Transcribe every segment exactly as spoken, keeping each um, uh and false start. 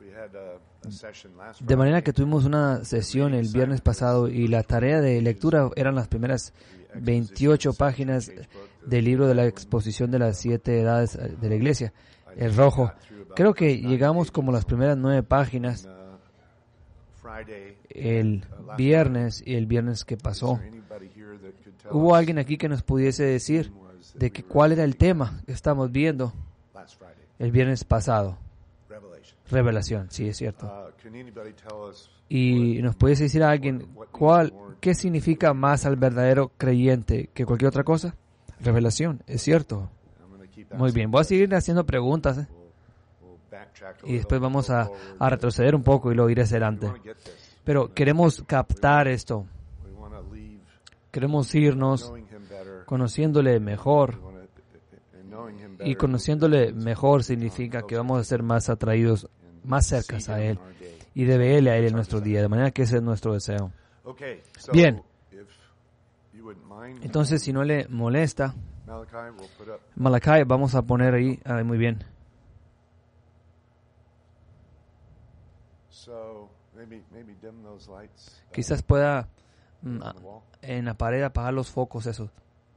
De manera que tuvimos una sesión el viernes pasado y la tarea de lectura eran las primeras veintiocho páginas del libro de la exposición de las siete edades de la iglesia, el rojo. Creo que llegamos como las primeras nueve páginas el viernes y el viernes que pasó. ¿Hubo alguien aquí que nos pudiese decir de que cuál era el tema que estamos viendo el viernes pasado? Revelación, sí, es cierto. Y nos pudiese decir a alguien cuál, qué significa más al verdadero creyente que cualquier otra cosa. Revelación, es cierto. Muy bien, voy a seguir haciendo preguntas, ¿eh? Y después vamos a, a retroceder un poco y luego ir hacia adelante. Pero queremos captar esto. Queremos irnos conociéndole mejor. Y conociéndole mejor significa que vamos a ser más atraídos, más cercas a Él. Y de verle a Él en nuestro día. De manera que ese es nuestro deseo. Bien. Entonces, si no le molesta, Malachi, vamos a poner ahí. Ah, muy bien. Quizás pueda mm, en la pared apagar los focos esos.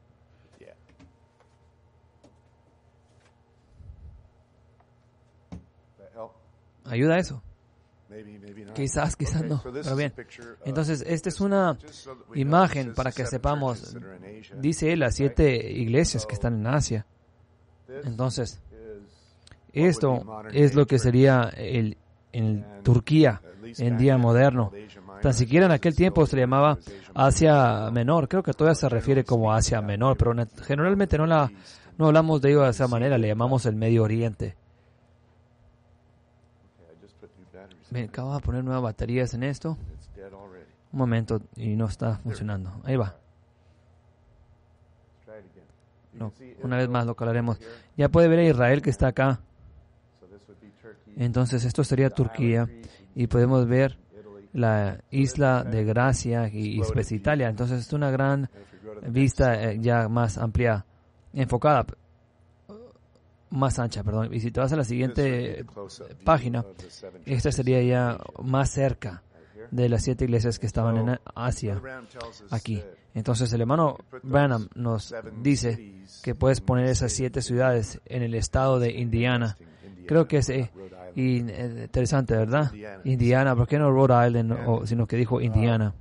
¿Ayuda eso? Quizás, quizás no. Pero bien. Entonces, esta es una imagen para que sepamos. Dice él, las siete iglesias que están en Asia. Entonces, esto es lo que sería el en Turquía, en día moderno. Tan siquiera en aquel tiempo se le llamaba Asia Menor. Creo que todavía se refiere como Asia Menor, pero generalmente no la no hablamos de ello de esa manera, le llamamos el Medio Oriente. Me acabo de poner nuevas baterías en esto. Un momento, y no está funcionando. Ahí va. No, una vez más lo calaremos. Ya puede ver a Israel que está acá. Entonces esto sería Turquía y podemos ver la isla de Gracia y después Italia. Entonces es una gran vista eh, ya más amplia, enfocada, más ancha, perdón. Y si te vas a la siguiente página, esta sería ya más cerca de las siete iglesias que estaban en Asia, aquí. Entonces el hermano Branham nos dice que puedes poner esas siete ciudades en el estado de Indiana. Creo que es eh, interesante, ¿verdad? Indiana, ¿por qué no Rhode Island, o, sino que dijo Indiana?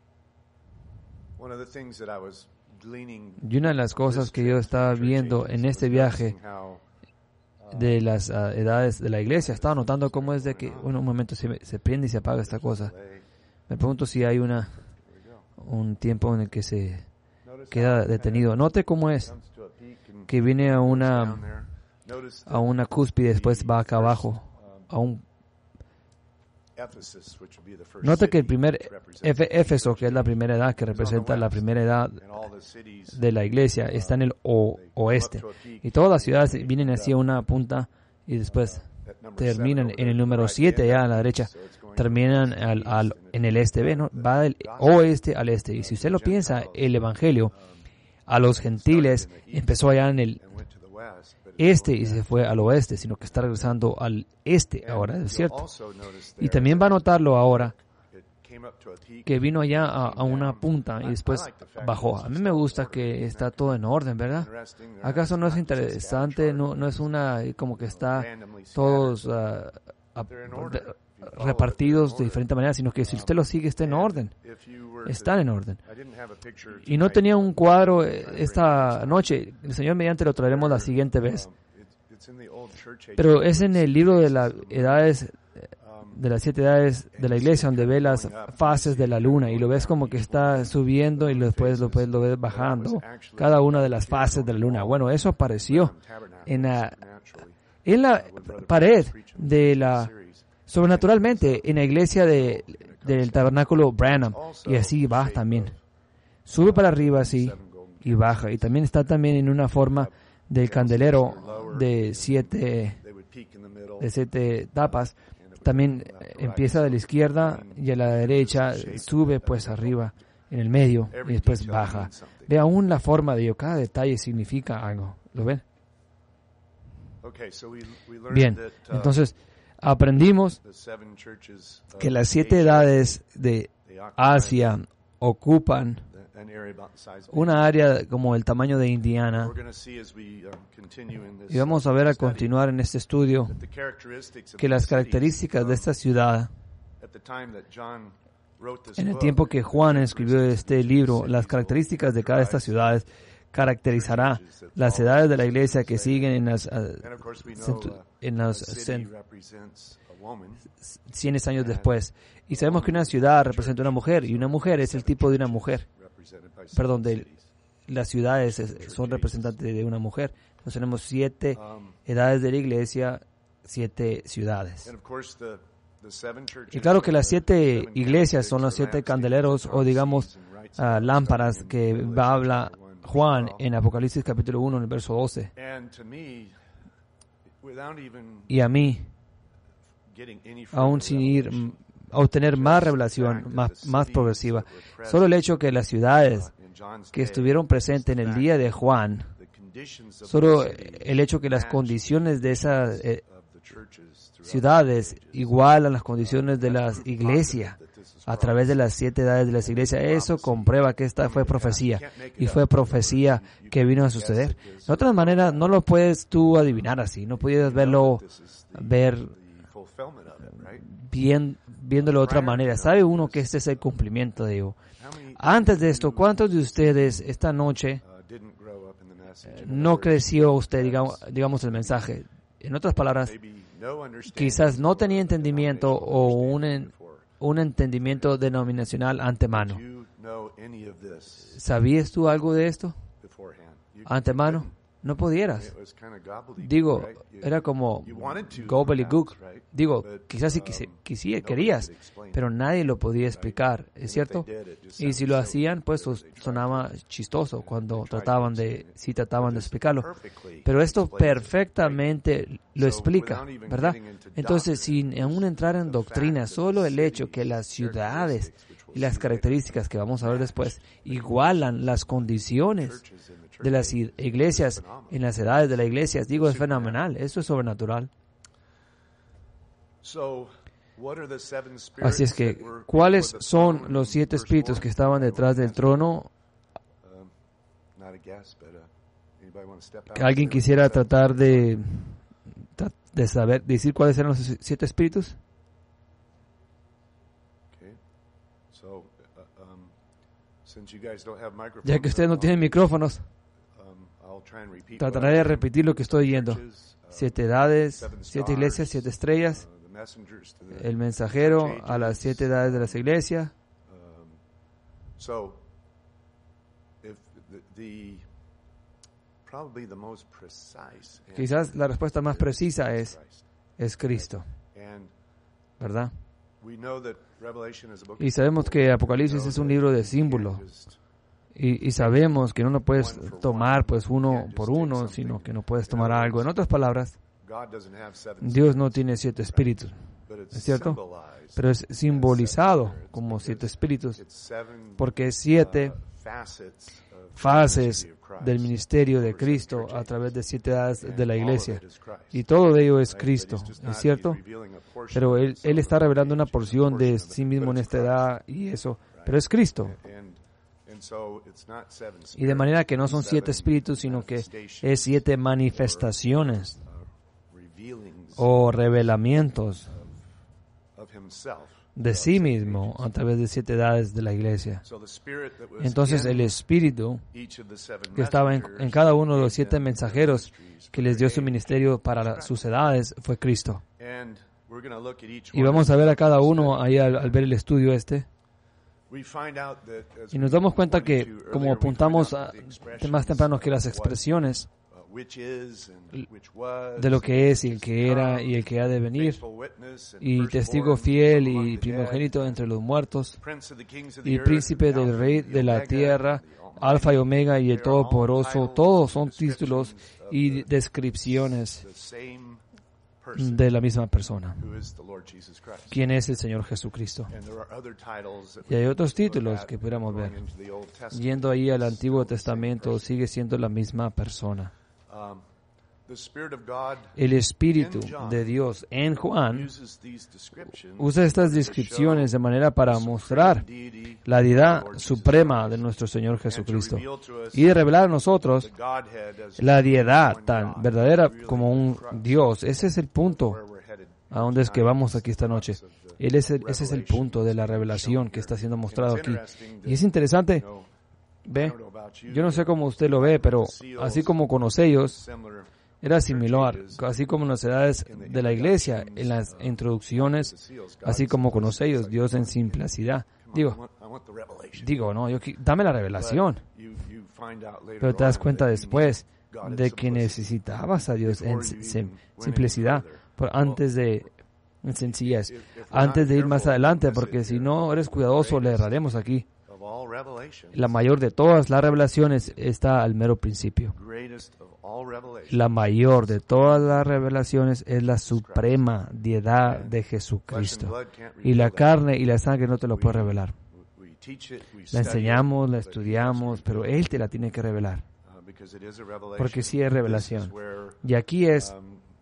Y una de las cosas que yo estaba viendo en este viaje de las uh, edades de la iglesia, estaba notando cómo es de que, bueno, un momento se, se prende y se apaga esta cosa. Me pregunto si hay una un tiempo en el que se queda detenido. Note cómo es que viene a una a una cúspide y después va acá abajo a un. Note que el primer Éfeso, que es la primera edad, que representa la primera edad de la iglesia, está en el o, oeste. Y todas las ciudades vienen hacia una punta y después terminan en el número siete, allá a la derecha. Terminan al, al, en el este, ¿ve? ¿No? Va del oeste al este. Y si usted lo piensa, el Evangelio a los gentiles empezó allá en el este y se fue al oeste, sino que está regresando al este ahora, es cierto. Y también va a notarlo ahora que vino allá a, a una punta y después bajó. A mí me gusta que está todo en orden, ¿verdad? ¿Acaso no es interesante? No, no es una como que está todos uh, a, de, repartidos de diferente manera, sino que si usted lo sigue está en orden. Están en orden. Y no tenía un cuadro esta noche. El Señor mediante lo traeremos la siguiente vez. Pero es en el libro de las edades, de las siete edades de la iglesia, donde ve las fases de la luna y lo ves como que está subiendo y después lo, pues, lo ves bajando. Cada una de las fases de la luna. Bueno, eso apareció en la, en la pared de la sobrenaturalmente en la iglesia de, del tabernáculo Branham, y así va también. Sube para arriba así y baja. Y también está también en una forma del candelero de siete, de siete tapas. También empieza de la izquierda y a la derecha sube pues arriba en el medio y después baja. Ve aún la forma de ello. Cada detalle significa algo. ¿Lo ven? Bien, entonces aprendimos que las siete edades de Asia ocupan una área como el tamaño de Indiana. Y vamos a ver al continuar en este estudio que las características de esta ciudad, en el tiempo que Juan escribió este libro, las características de cada de estas ciudades caracterizará las edades de la iglesia que siguen en las, en los cien años después. Y sabemos que una ciudad representa una mujer, y una mujer es el tipo de una mujer. Perdón, de las ciudades son representantes de una mujer. Entonces tenemos siete edades de la iglesia, siete ciudades. Y claro que las siete iglesias son los siete candeleros, o digamos uh, lámparas que habla Juan en Apocalipsis capítulo uno, en el verso doce. Y a mí, aún sin ir a obtener más revelación, más, más progresiva, solo el hecho que las ciudades que estuvieron presentes en el día de Juan, solo el hecho que las condiciones de esas eh, ciudades igualan las condiciones de las iglesias a través de las siete edades de las iglesias, eso comprueba que esta fue profecía, y fue profecía que vino a suceder. De otra manera, no lo puedes tú adivinar así, no puedes verlo, ver bien, viéndolo de otra manera. Sabe uno que este es el cumplimiento de ello. Antes de esto, ¿cuántos de ustedes esta noche no creció usted, digamos, digamos el mensaje? En otras palabras, quizás no tenía entendimiento o un, un entendimiento denominacional antemano. ¿Sabías tú algo de esto antemano? No pudieras. Digo, era como gobbledygook. Digo, quizás sí quisi, querías, pero nadie lo podía explicar, ¿es cierto? Y si lo hacían, pues sonaba chistoso cuando trataban de, si trataban de explicarlo. Pero esto perfectamente lo explica, ¿verdad? Entonces, sin aún entrar en doctrina, solo el hecho que las ciudades y las características que vamos a ver después igualan las condiciones de las iglesias en las edades de las iglesias, digo, es fenomenal, eso es sobrenatural. Así es que, ¿cuáles son los siete espíritus que estaban detrás del trono? ¿Alguien quisiera tratar de, de saber, decir cuáles eran los siete espíritus? Ya que ustedes no tienen micrófonos, trataré de repetir lo que estoy oyendo. Siete edades, siete iglesias, siete estrellas, el mensajero a las siete edades de las iglesias. Quizás la respuesta más precisa es, es Cristo, ¿verdad? Y sabemos que Apocalipsis es un libro de símbolos. Y, y sabemos que no lo puedes tomar pues uno por uno, sino que no puedes tomar algo. En otras palabras, Dios no tiene siete espíritus, ¿es cierto? Pero es simbolizado como siete espíritus, porque es siete fases del ministerio de Cristo a través de siete edades de la iglesia. Y todo de ello es Cristo, ¿es cierto? Pero Él, Él está revelando una porción de sí mismo en esta edad y eso, pero es Cristo. Y de manera que no son siete espíritus, sino que es siete manifestaciones o revelamientos de sí mismo a través de siete edades de la iglesia. Entonces el Espíritu que estaba en, en cada uno de los siete mensajeros que les dio su ministerio para la, sus edades fue Cristo. Y vamos a ver a cada uno ahí al, al ver el estudio este. Y nos damos cuenta que, como apuntamos a, más temprano, que las expresiones de lo que es y el que era y el que ha de venir, y testigo fiel y primogénito entre los muertos, y príncipe del rey de la tierra, alfa y omega y el todopoderoso, todos son títulos y descripciones de la misma persona, quien es el Señor Jesucristo. Y hay otros títulos que pudiéramos ver. Yendo ahí al Antiguo Testamento, sigue siendo la misma persona. El Espíritu de Dios en Juan usa estas descripciones de manera para mostrar la deidad suprema de nuestro Señor Jesucristo y de revelar a nosotros la deidad tan verdadera como un Dios. Ese es el punto a donde es que vamos aquí esta noche. Él es el, ese es el punto de la revelación que está siendo mostrado aquí. Y es interesante, ve, yo no sé cómo usted lo ve, pero así como con los sellos, era similar, así como en las edades de la iglesia, en las introducciones, así como con los sellos, Dios en simplicidad. Digo, digo, no, yo, dame la revelación. Pero te das cuenta después de que necesitabas a Dios en sim- simplicidad, por antes de, en sencillez, antes de ir más adelante, porque si no eres cuidadoso, le erraremos aquí. La mayor de todas las revelaciones está al mero principio. La mayor de todas las revelaciones es la suprema deidad de Jesucristo. Y la carne y la sangre no te lo puede revelar. La enseñamos, la estudiamos, pero Él te la tiene que revelar. Porque sí es revelación. Y aquí es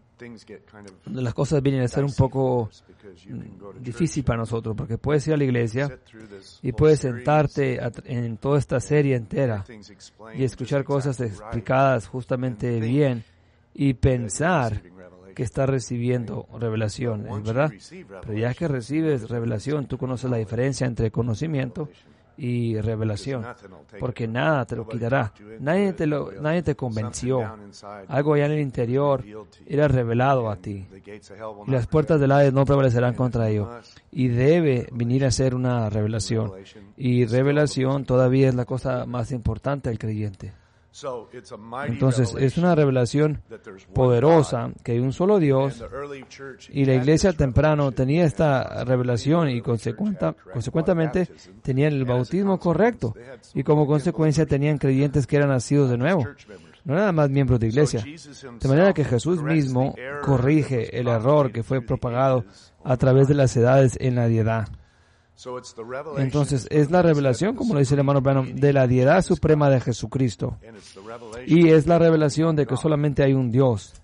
donde las cosas vienen a ser un poco difícil para nosotros, porque puedes ir a la iglesia y puedes sentarte en toda esta serie entera y escuchar cosas explicadas justamente bien y pensar que estás recibiendo revelación, ¿es verdad? Pero ya que recibes revelación, tú conoces la diferencia entre conocimiento y revelación, porque nada te lo quitará. Nadie te lo, nadie te convenció. Algo allá en el interior era revelado a ti. Y las puertas del Hades no prevalecerán contra ello. Y debe venir a ser una revelación. Y revelación todavía es la cosa más importante del creyente. Entonces, es una revelación poderosa que hay un solo Dios, y la iglesia temprano tenía esta revelación y consecuenta, consecuentemente tenían el bautismo correcto, y como consecuencia tenían creyentes que eran nacidos de nuevo, no nada más miembros de iglesia. De manera que Jesús mismo corrige el error que fue propagado a través de las edades en la deidad. Entonces, es la revelación, como lo dice el hermano Branham, de la deidad suprema de Jesucristo. Y es la revelación de que solamente hay un Dios.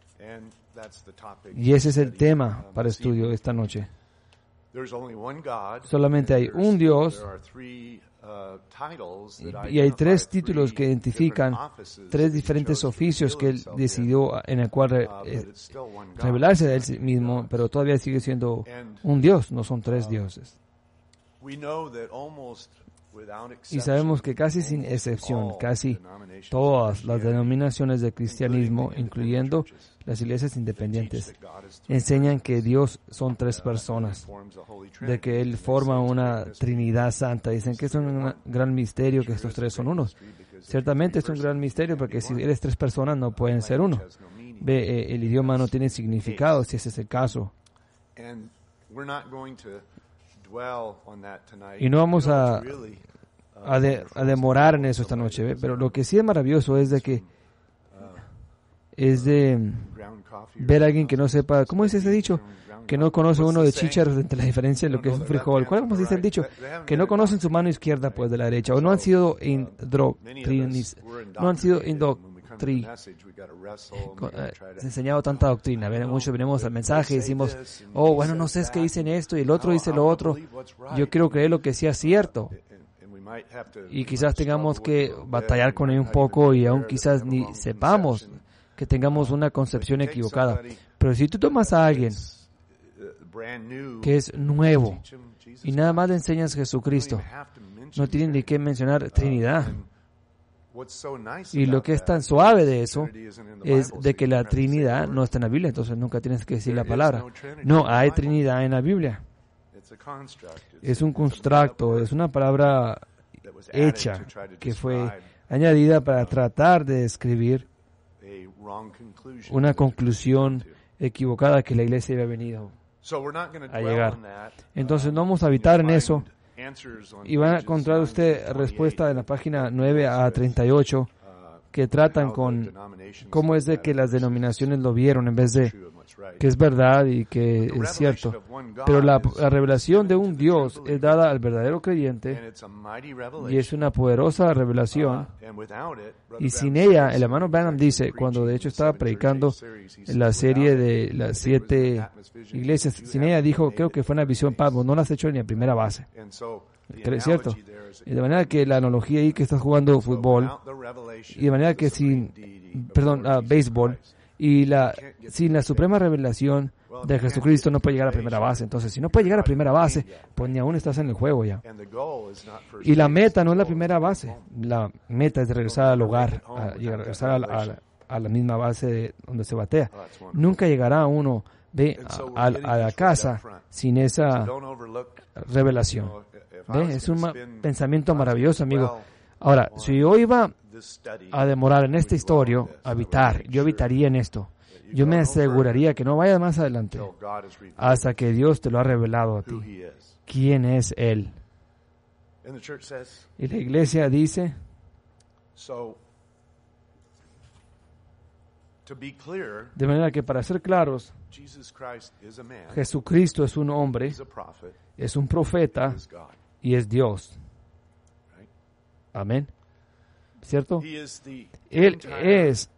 Y ese es el tema para estudio esta noche. Solamente hay un Dios, y hay tres títulos que identifican tres diferentes oficios que Él decidió, en el cual re, eh, revelarse de Él mismo, pero todavía sigue siendo un Dios, no son tres dioses. Y sabemos que casi sin excepción, casi todas las denominaciones del cristianismo, incluyendo las iglesias independientes, enseñan que Dios son tres personas, de que Él forma una Trinidad Santa. Dicen que es un gran misterio que estos tres son unos. Ciertamente es un gran misterio, porque si eres tres personas no pueden ser uno. Ve, eh, el idioma no tiene significado si ese es el caso. Y no vamos a, a, de, a demorar en eso esta noche, ¿ve? Pero lo que sí es maravilloso es de que es de ver a alguien que no sepa, ¿cómo es ese dicho? Que no conoce uno de chícharos entre la diferencia de lo que es un frijol. ¿Cuál es, cómo se dice el dicho? Que no conocen su mano izquierda pues de la derecha, o no han sido indoctrinados, no han sido indoctrinados. Tri, eh, enseñado tanta doctrina. Muchos venimos al mensaje y decimos, oh, bueno, no sé, es que dicen esto y el otro dice lo otro. Yo quiero creer lo que sea cierto. Y quizás tengamos que batallar con él un poco, y aún quizás ni sepamos que tengamos una concepción equivocada. Pero si tú tomas a alguien que es nuevo y nada más le enseñas Jesucristo, no tienen ni que mencionar Trinidad. Y lo que es tan suave de eso es de que la Trinidad no está en la Biblia, entonces nunca tienes que decir la palabra. No hay Trinidad en la Biblia. Es un constructo, es una palabra hecha que fue añadida para tratar de describir una conclusión equivocada que la iglesia había venido a llegar. Entonces no vamos a habitar en eso. Y van a encontrar usted respuesta en la página nueve a treinta y ocho que tratan con cómo es de que las denominaciones lo vieron en vez de que es verdad y que es cierto. Pero la, la revelación de un Dios es dada al verdadero creyente y es una poderosa revelación. Y sin ella, el hermano Branham dice, cuando de hecho estaba predicando en la serie de las siete iglesias, sin ella dijo, creo que fue una visión, Pablo, no la has hecho ni a primera base. ¿Es cierto? Y de manera que la analogía ahí que estás jugando fútbol, y de manera que sin, perdón, uh, béisbol, y la, sin la suprema revelación de Jesucristo no puede llegar a primera base. Entonces, si no puede llegar a primera base, pues ni aún estás en el juego ya. Y la meta no es la primera base. La meta es regresar al hogar, a, y regresar a la, a, la, a la misma base de donde se batea. Nunca llegará uno de, a, a, a la casa sin esa revelación. ¿Ve? Es un ma- pensamiento maravilloso, amigo. Ahora, si yo iba a demorar en esta historia, a habitar, yo habitaría en esto. Yo me aseguraría que no vaya más adelante hasta que Dios te lo ha revelado a ti. ¿Quién es Él? Y la iglesia dice, de manera que para ser claros, Jesucristo es un hombre, es un profeta y es Dios. Amén. ¿Cierto? Él es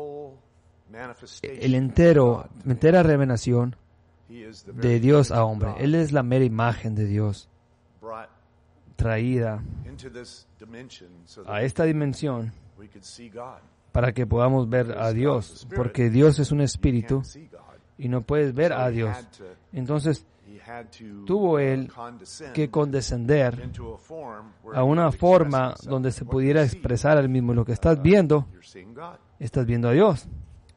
el entero, entera revelación de Dios a hombre. Él es la mera imagen de Dios traída a esta dimensión para que podamos ver a Dios, porque Dios es un espíritu y no puedes ver a Dios. Entonces, tuvo Él que condescender a una forma donde se pudiera expresar Él mismo. Lo que estás viendo, estás viendo a Dios.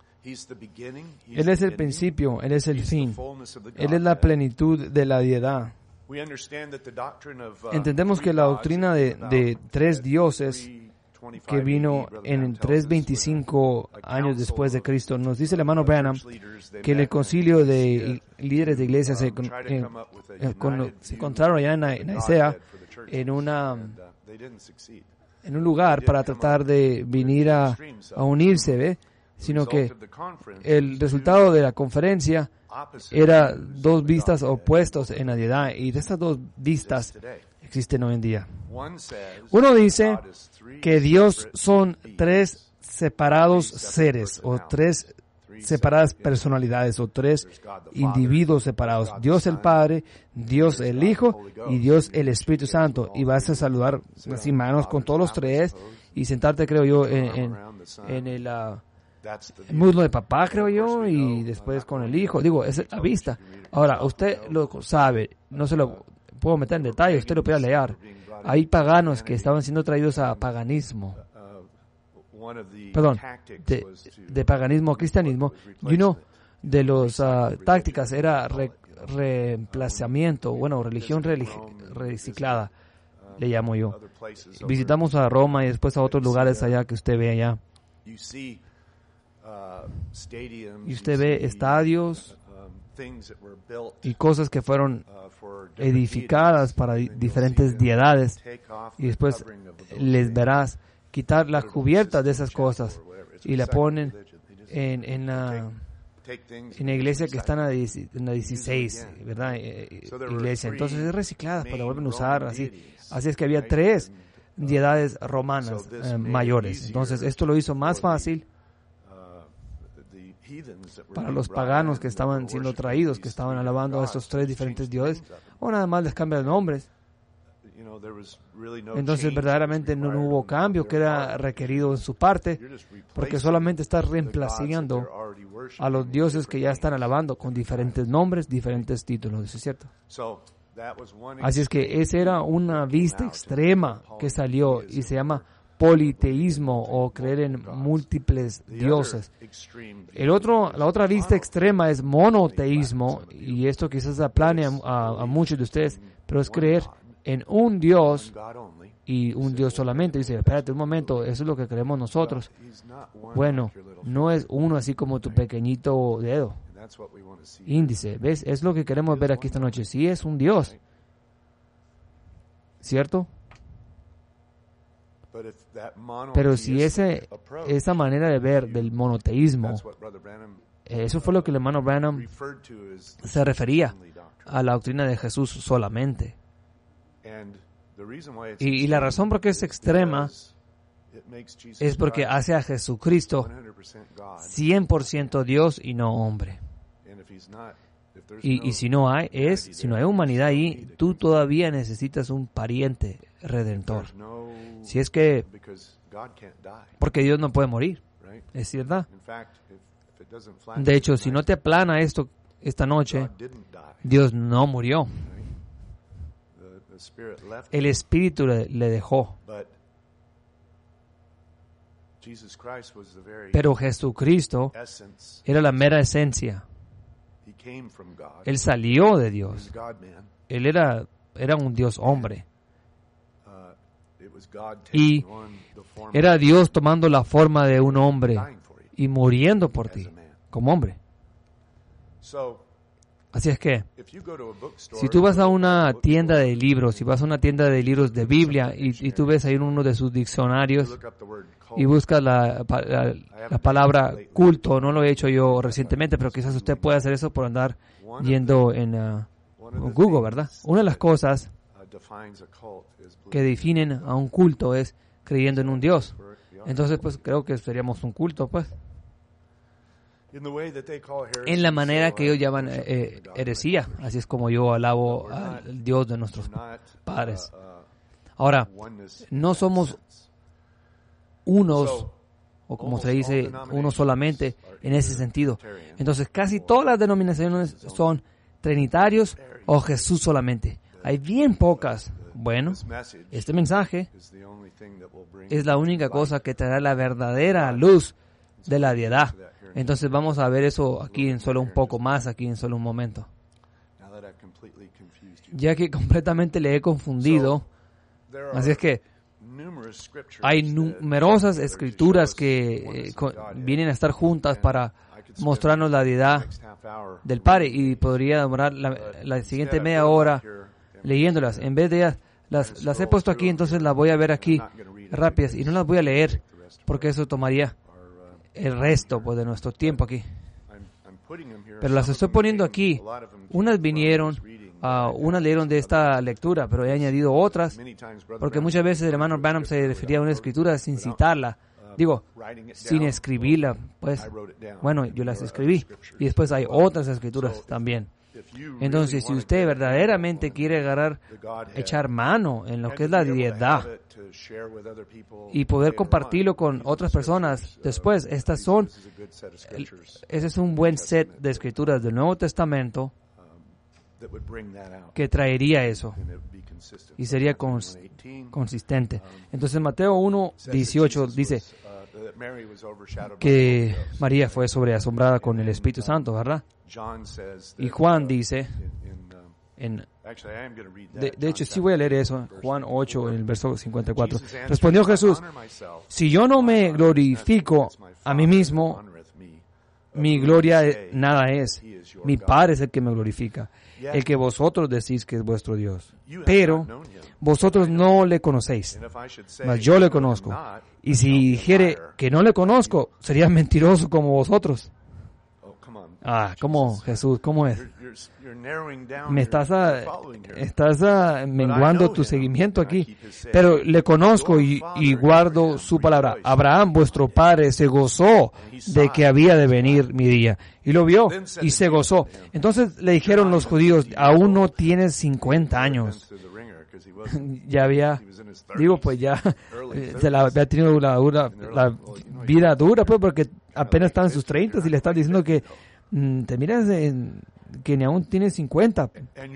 Él es el principio, Él es el fin. Él es la plenitud de la deidad. Entendemos que la doctrina de, de tres dioses que vino en trescientos veinticinco años después de Cristo, nos dice el hermano Branham que en el concilio de líderes de iglesias se, con, eh, eh, con, se encontraron allá en Nicea en una en un lugar para tratar de venir a, a unirse, ¿ve? Sino que el resultado de la conferencia era dos vistas opuestas en la deidad, y de estas dos vistas existen hoy en día. Uno dice que Dios son tres separados seres, o tres separadas personalidades, o tres individuos separados. Dios el Padre, Dios el Hijo y Dios el Espíritu Santo. Y vas a saludar así manos con todos los tres y sentarte, creo yo, en, en, en el uh, muslo de papá, creo yo, y después con el Hijo. Digo, es la vista. Ahora, usted lo sabe, no se lo puedo meter en detalle, usted lo puede leer. Hay paganos que estaban siendo traídos a paganismo. Perdón, de, de paganismo a cristianismo. Y uno de las uh, tácticas era re, reemplazamiento, bueno, religión religi- reciclada, le llamo yo. Visitamos a Roma y después a otros lugares allá que usted ve allá. Y usted ve estadios y cosas que fueron edificadas para di- diferentes deidades, y después les verás quitar la cubierta de esas cosas y la ponen en, en, la, en la iglesia que está en la, en la dieciséis, ¿verdad? Iglesia. Entonces es reciclada para volver a usar así. Así es que había tres deidades romanas eh, mayores. Entonces esto lo hizo más fácil para los paganos que estaban siendo traídos, que estaban alabando a estos tres diferentes dioses, o nada más les cambian nombres. Entonces verdaderamente no, no hubo cambio que era requerido en su parte, porque solamente estás reemplazando a los dioses que ya están alabando con diferentes nombres, diferentes títulos. ¿Es cierto? Así es que esa era una vista extrema que salió y se llama politeísmo, o creer en múltiples dioses. El otro, la otra vista extrema es monoteísmo, y esto quizás aplane a, a, a muchos de ustedes, pero es creer en un Dios y un Dios solamente. Dice, espérate un momento, eso es lo que creemos nosotros. Bueno, no es uno así como tu pequeñito dedo índice, ¿ves? Es lo que queremos ver aquí esta noche. Sí es un Dios, ¿cierto? Pero si ese, esa manera de ver del monoteísmo Eso fue lo que el hermano Branham se refería a la doctrina de Jesús solamente. Y, y la razón por qué es extrema es porque hace a Jesucristo cien por ciento Dios y no hombre. Y, y si no hay, es, si no hay humanidad ahí, tú todavía necesitas un pariente redentor. Si es que, porque Dios no puede morir, es verdad. De hecho, si no te aplana esto esta noche, Dios no murió. El Espíritu le, le dejó. Pero Jesucristo era la mera esencia. Él salió de Dios. Él era, era un Dios hombre. Y era Dios tomando la forma de un hombre y muriendo por ti como hombre. Así es que, si tú vas a una tienda de libros, si vas a una tienda de libros de Biblia y, y tú ves ahí en uno de sus diccionarios y buscas la, la, la palabra culto, no lo he hecho yo recientemente, pero quizás usted pueda hacer eso por andar yendo en uh, Google, ¿verdad? Una de las cosas que definen a un culto es creyendo en un Dios. Entonces, pues creo que seríamos un culto, pues. En la manera que ellos llaman eh, heresía, así es como yo alabo al Dios de nuestros padres. Ahora, no somos unos, o como se dice, uno solamente en ese sentido. Entonces, casi todas las denominaciones son trinitarios o Jesús solamente. Hay bien pocas. Bueno, este mensaje es la única cosa que traerá la verdadera luz de la deidad. Entonces vamos a ver eso aquí en solo un poco más, aquí en solo un momento. Ya que completamente le he confundido, así es que hay numerosas escrituras que eh, con, vienen a estar juntas para mostrarnos la deidad del Padre, y podría demorar la, la siguiente media hora leyéndolas. En vez de ellas, las, las he puesto aquí, entonces las voy a ver aquí rápidas y no las voy a leer porque eso tomaría el resto pues, de nuestro tiempo aquí. Pero las estoy poniendo aquí. Unas vinieron, uh, unas leyeron de esta lectura, pero he añadido otras, porque muchas veces el hermano Branham se refería a una escritura sin citarla. Digo, sin escribirla, pues, bueno, yo las escribí. Y después hay otras escrituras también. Entonces, si usted verdaderamente quiere agarrar, echar mano en lo que es la deidad y poder compartirlo con otras personas, después, estas son, ese es un buen set de escrituras del Nuevo Testamento que traería eso y sería cons- consistente. Entonces, Mateo uno dieciocho dice que María fue sobreasombrada con el Espíritu Santo, ¿verdad? Y Juan dice, en, de, de hecho sí voy a leer eso, Juan ocho, en el verso cincuenta y cuatro. Respondió Jesús, si yo no me glorifico a mí mismo, mi gloria nada es. Mi Padre es el que me glorifica, el que vosotros decís que es vuestro Dios. Pero vosotros no le conocéis, mas yo le conozco. Y si dijere que no le conozco, sería mentiroso como vosotros. Ah, ¿cómo, Jesús? ¿Cómo es? Me estás, a, estás a menguando tu seguimiento aquí. Pero le conozco y, y guardo su palabra. Abraham, vuestro padre, se gozó de que había de venir mi día. Y lo vio y se gozó. Entonces le dijeron los judíos, aún no tienes cincuenta años. Ya había, digo, pues ya se la había tenido la, dura, la vida dura, pues, porque apenas estaba en sus treinta y le están diciendo que mm, te miras en, que ni aún tienes cincuenta.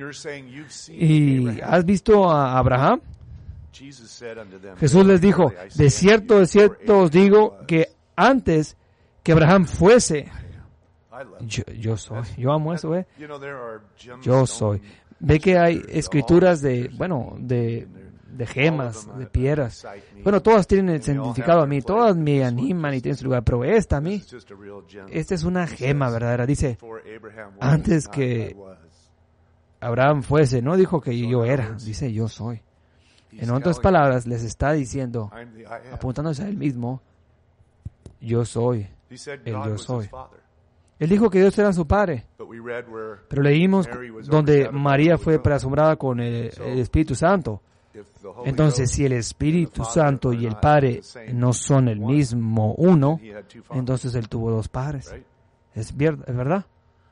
¿Y has visto a Abraham? Jesús les dijo, de cierto, de cierto os digo que antes que Abraham fuese, yo, yo soy, yo amo eso, ¿eh? Yo soy. Ve que hay escrituras de, bueno, de, de gemas, de piedras. Bueno, todas tienen el significado a mí, todas me animan y tienen su lugar, pero esta a mí, esta es una gema verdadera. Dice, antes que Abraham fuese, no dijo que yo era, dice yo soy. En otras palabras, les está diciendo, apuntándose a él mismo, yo soy, el yo soy. Él dijo que Dios era su Padre. Pero leímos donde María fue preasombrada con el, el Espíritu Santo. Entonces, si el Espíritu Santo y el Padre no son el mismo uno, entonces Él tuvo dos padres. ¿Es verdad?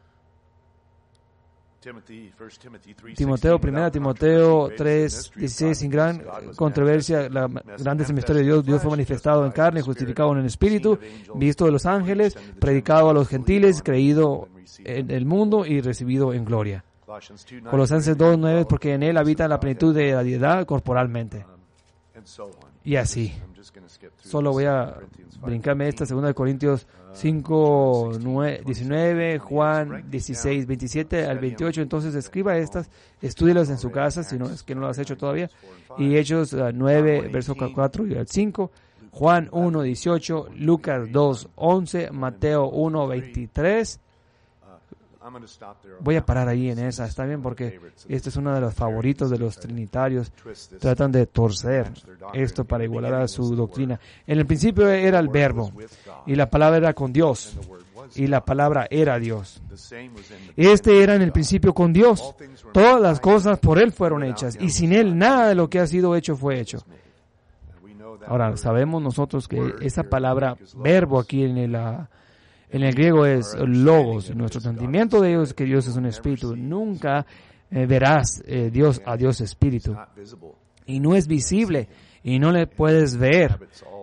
Timoteo, primera Timoteo tres, dieciséis, sin gran controversia, la grande es el misterio de Dios. Dios fue manifestado en carne, justificado en el Espíritu, visto de los ángeles, predicado a los gentiles, creído en el mundo y recibido en gloria. Colosenses dos, nueve, porque en Él habita la plenitud de la deidad corporalmente. Y así. Solo voy a brincarme esta, segunda de Corintios cinco, diecinueve, Juan dieciséis, veintisiete al veintiocho. Entonces escriba estas, estúdielas en su casa, si no es que no lo has hecho todavía. Y Hechos nueve, versos cuatro y al cinco, Juan uno, dieciocho, Lucas dos, once, Mateo uno, veintitrés. Voy a parar ahí en esa, está bien, porque este es uno de los favoritos de los trinitarios. Tratan de torcer esto para igualar a su doctrina. En el principio era el Verbo, y la palabra era con Dios, y la palabra era Dios. Este era en el principio con Dios. Todas las cosas por Él fueron hechas, y sin Él nada de lo que ha sido hecho fue hecho. Ahora, sabemos nosotros que esa palabra Verbo aquí en el... En el griego es logos. Nuestro entendimiento de Dios es que Dios es un espíritu. Nunca eh, verás eh, Dios a Dios espíritu. Y no es visible. Y no le puedes ver.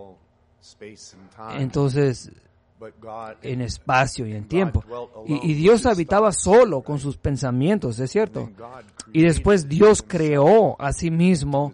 Entonces, en espacio y en tiempo. Y, y Dios habitaba solo con sus pensamientos, ¿es cierto? Y después Dios creó a sí mismo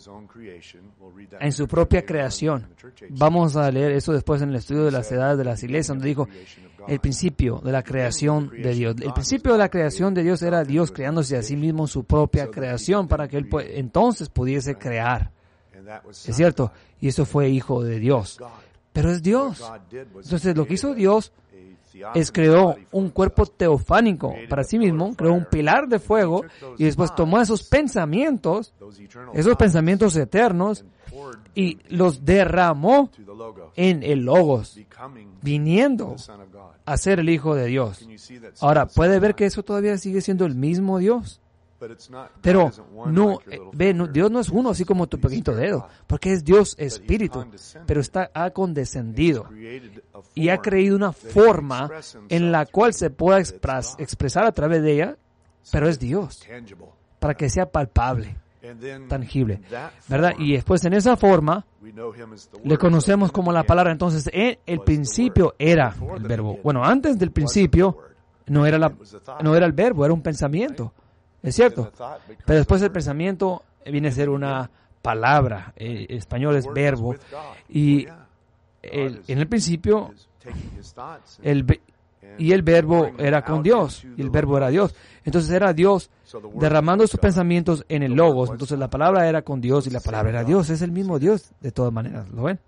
en su propia creación. Vamos a leer eso después en el estudio de las edades de las iglesias, donde dijo el principio de la creación de Dios. El principio de la creación de Dios era Dios creándose a sí mismo en su propia creación para que Él entonces pudiese crear. ¿Es cierto? Y eso fue hijo de Dios. Pero es Dios. Entonces lo que hizo Dios es creó un cuerpo teofánico para sí mismo, creó un pilar de fuego y después tomó esos pensamientos, esos pensamientos eternos, y los derramó en el Logos, viniendo a ser el Hijo de Dios. Ahora, ¿puede ver que eso todavía sigue siendo el mismo Dios? Pero no, ve, no, Dios no es uno así como tu pequeñito dedo, porque es Dios espíritu, pero está ha condescendido y ha creído una forma en la cual se pueda expras, expresar a través de ella, pero es Dios, para que sea palpable, tangible, ¿verdad? Y después en esa forma le conocemos como la palabra. Entonces, en el principio era el verbo. Bueno, antes del principio no era la, no era el verbo, era un pensamiento. ¿Es cierto? Pero después el pensamiento viene a ser una palabra. En español es verbo. Y el, en el principio, el, y el verbo era con Dios. Y el verbo era Dios. Entonces era Dios derramando sus pensamientos en el Logos. Entonces la palabra era con Dios y la palabra era Dios. Es el mismo Dios de todas maneras. ¿Lo ven?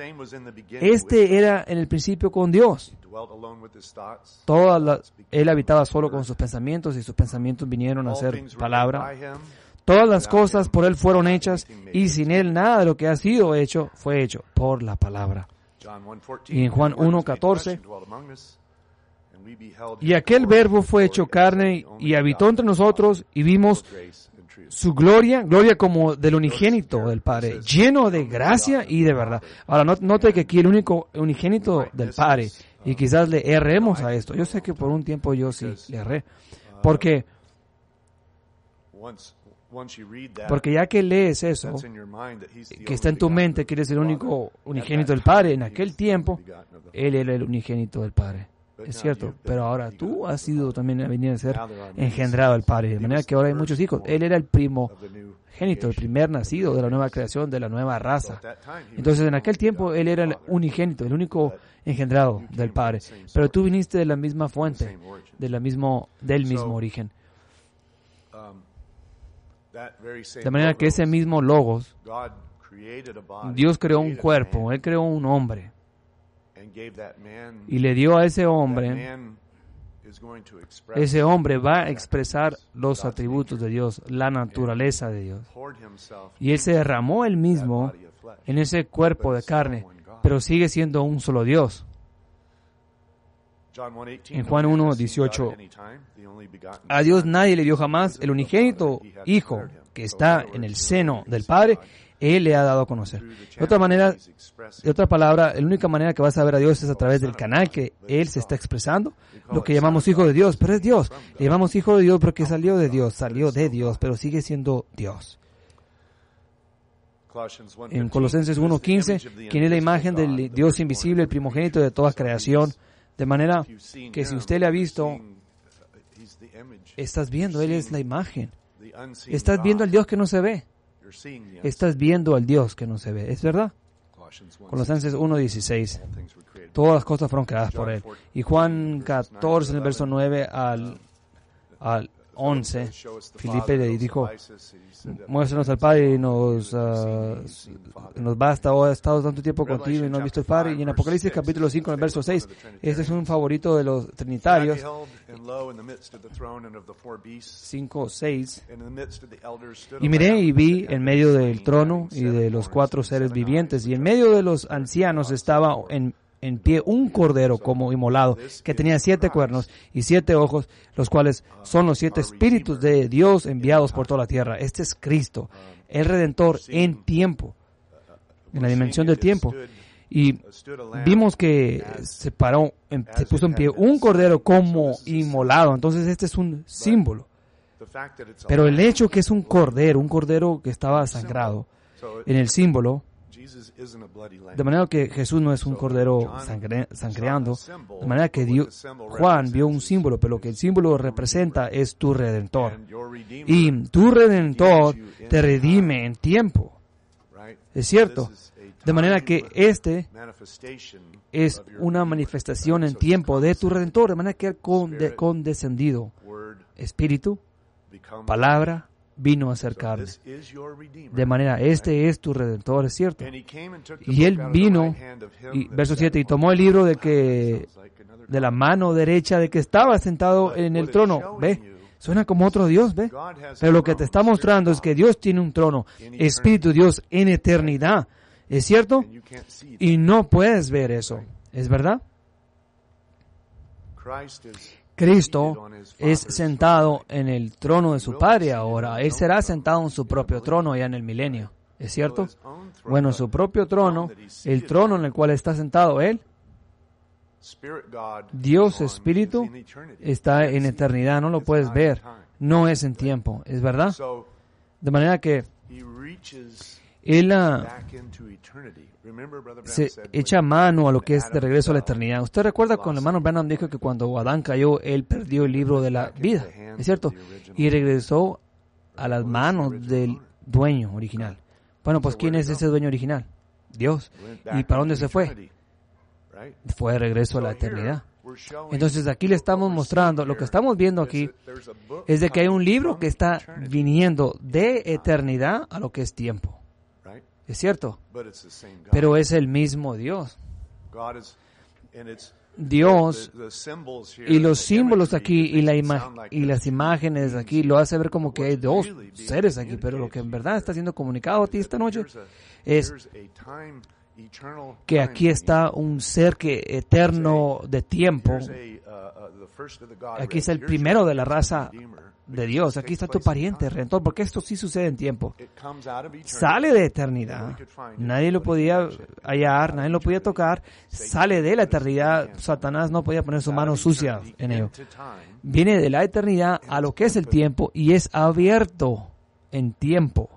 Este era en el principio con Dios. Toda la, él habitaba solo con sus pensamientos y sus pensamientos vinieron a ser palabra. Todas las cosas por Él fueron hechas y sin Él nada de lo que ha sido hecho fue hecho por la palabra. Y en Juan uno, catorce, y aquel verbo fue hecho carne y habitó entre nosotros y vimos su gloria, gloria como del unigénito del Padre, lleno de gracia y de verdad. Ahora, note que aquí el único unigénito del Padre, y quizás le erremos a esto. Yo sé que por un tiempo yo sí le erré, porque, porque ya que lees eso, que está en tu mente que eres el único unigénito del Padre, en aquel tiempo, Él era el unigénito del Padre. Es cierto, pero ahora tú has sido también a venir a ser engendrado del Padre, de manera que ahora hay muchos hijos. Él era el primogénito, el primer nacido de la nueva creación, de la nueva raza. Entonces en aquel tiempo Él era el unigénito, el único engendrado del Padre. Pero tú viniste de la misma fuente, de la mismo, del mismo origen. De manera que ese mismo Logos, Dios creó un cuerpo, Él creó un hombre. Y le dio a ese hombre, ese hombre va a expresar los atributos de Dios, la naturaleza de Dios. Y Él se derramó Él mismo en ese cuerpo de carne, pero sigue siendo un solo Dios. En Juan uno, dieciocho, a Dios nadie le dio jamás, el unigénito Hijo que está en el seno del Padre, Él le ha dado a conocer. De otra manera, de otra palabra, la única manera que vas a ver a Dios es a través del canal que Él se está expresando, lo que llamamos Hijo de Dios, pero es Dios. Le llamamos Hijo de Dios porque salió de Dios, salió de Dios, pero sigue siendo Dios. En Colosenses uno quince, quien es la imagen del Dios invisible, el primogénito de toda creación, de manera que si usted le ha visto, estás viendo, Él es la imagen. Estás viendo al Dios que no se ve. Estás viendo al Dios que no se ve. ¿Es verdad? Colosenses uno dieciséis. Todas las cosas fueron creadas por Él. Y Juan catorce, en el verso nueve al, al once, Filipe le dijo, muéstranos al Padre y nos, uh, nos basta. Oh, he estado tanto tiempo contigo y no he visto al Padre. Y en Apocalipsis capítulo cinco, en el verso seis, este es un favorito de los trinitarios. cinco, seis. Y miré y vi en medio del trono y de los cuatro seres vivientes, y en medio de los ancianos estaba en en pie un cordero como inmolado, que tenía siete cuernos y siete ojos, los cuales son los siete espíritus de Dios enviados por toda la tierra. Este es Cristo, el Redentor en tiempo, en la dimensión del tiempo. Y vimos que se paró, se puso en pie un cordero como inmolado. Entonces este es un símbolo. Pero el hecho que es un cordero, un cordero que estaba sangrado, en el símbolo, de manera que Jesús no es un cordero sangre, sangreando, de manera que Dios, Juan vio un símbolo, pero lo que el símbolo representa es tu Redentor. Y tu Redentor te redime en tiempo. ¿Es cierto? De manera que este es una manifestación en tiempo de tu Redentor, de manera que Él conde, condescendido. Espíritu, palabra, vino a ser carne. De manera, este es tu Redentor, es cierto. Y Él vino, y, verso siete, y tomó el libro de que de la mano derecha de que estaba sentado en el trono. ¿Ve? Suena como otro Dios, ¿ve? Pero lo que te está mostrando es que Dios tiene un trono, Espíritu Dios en eternidad. ¿Es cierto? Y no puedes ver eso. ¿Es verdad? Cristo es sentado en el trono de su Padre ahora. Él será sentado en su propio trono ya en el milenio. ¿Es cierto? Bueno, su propio trono, el trono en el cual está sentado Él, Dios Espíritu, está en eternidad. No lo puedes ver. No es en tiempo. ¿Es verdad? De manera que Él uh, se echa mano a lo que es de regreso a la eternidad. Usted recuerda cuando el hermano Branham dijo que cuando Adán cayó, él perdió el libro de la vida, ¿es cierto? Y regresó a las manos del dueño original. Bueno, pues ¿quién es ese dueño original? Dios. ¿Y para dónde se fue? Fue de regreso a la eternidad. Entonces aquí le estamos mostrando, lo que estamos viendo aquí es de que hay un libro que está viniendo de eternidad a lo que es tiempo. Es cierto, pero es el mismo Dios. Dios y los símbolos aquí y, la ima- y las imágenes aquí lo hace ver como que hay dos seres aquí, pero lo que en verdad está siendo comunicado a ti esta noche es que aquí está un ser que eterno de tiempo. Aquí es el primero de la raza de Dios. Aquí está tu pariente, Redentor, porque esto sí sucede en tiempo. Sale de eternidad. Nadie lo podía hallar, nadie lo podía tocar. Sale de la eternidad. Satanás no podía poner su mano sucia en ello. Viene de la eternidad a lo que es el tiempo y es abierto en tiempo.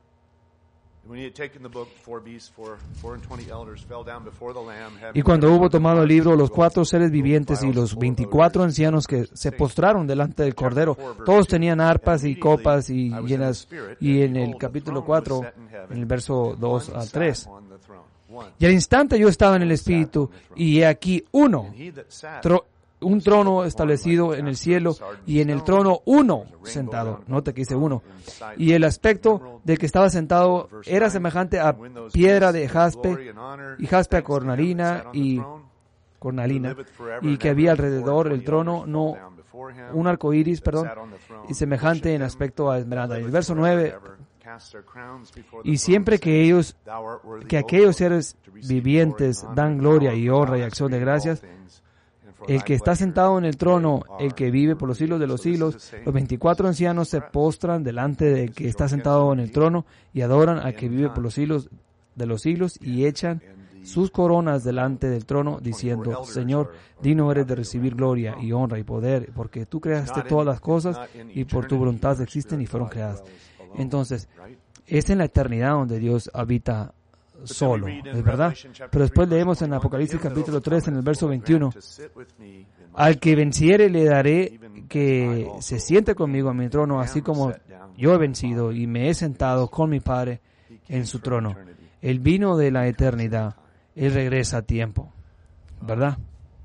Y cuando hubo tomado el libro, los cuatro seres vivientes y los veinticuatro ancianos que se postraron delante del Cordero, todos tenían arpas y copas y llenas. Y en el capítulo cuatro, en el verso dos al tres. Y al instante yo estaba en el Espíritu, y he aquí uno, tro- un trono establecido en el cielo, y en el trono uno sentado. Nota que dice uno. Y el aspecto del que estaba sentado era semejante a piedra de jaspe, y jaspe a cornalina, y cornalina, y que había alrededor del trono no un arco iris, perdón, y semejante en aspecto a esmeralda. Y el verso nueve, y siempre que ellos, que aquellos seres vivientes dan gloria y honra y acción de gracias, el que está sentado en el trono, el que vive por los siglos de los siglos, los veinticuatro ancianos se postran delante del que está sentado en el trono y adoran al que vive por los siglos de los siglos y echan sus coronas delante del trono, diciendo: Señor, digno eres de recibir gloria y honra y poder, porque tú creaste todas las cosas y por tu voluntad existen y fueron creadas. Entonces, es en la eternidad donde Dios habita solo, ¿es verdad? Pero después leemos en Apocalipsis capítulo tres, en el verso veintiuno, al que venciere le daré que se siente conmigo en mi trono, así como yo he vencido y me he sentado con mi Padre en su trono. Él vino de la eternidad, Él regresa a tiempo, ¿verdad?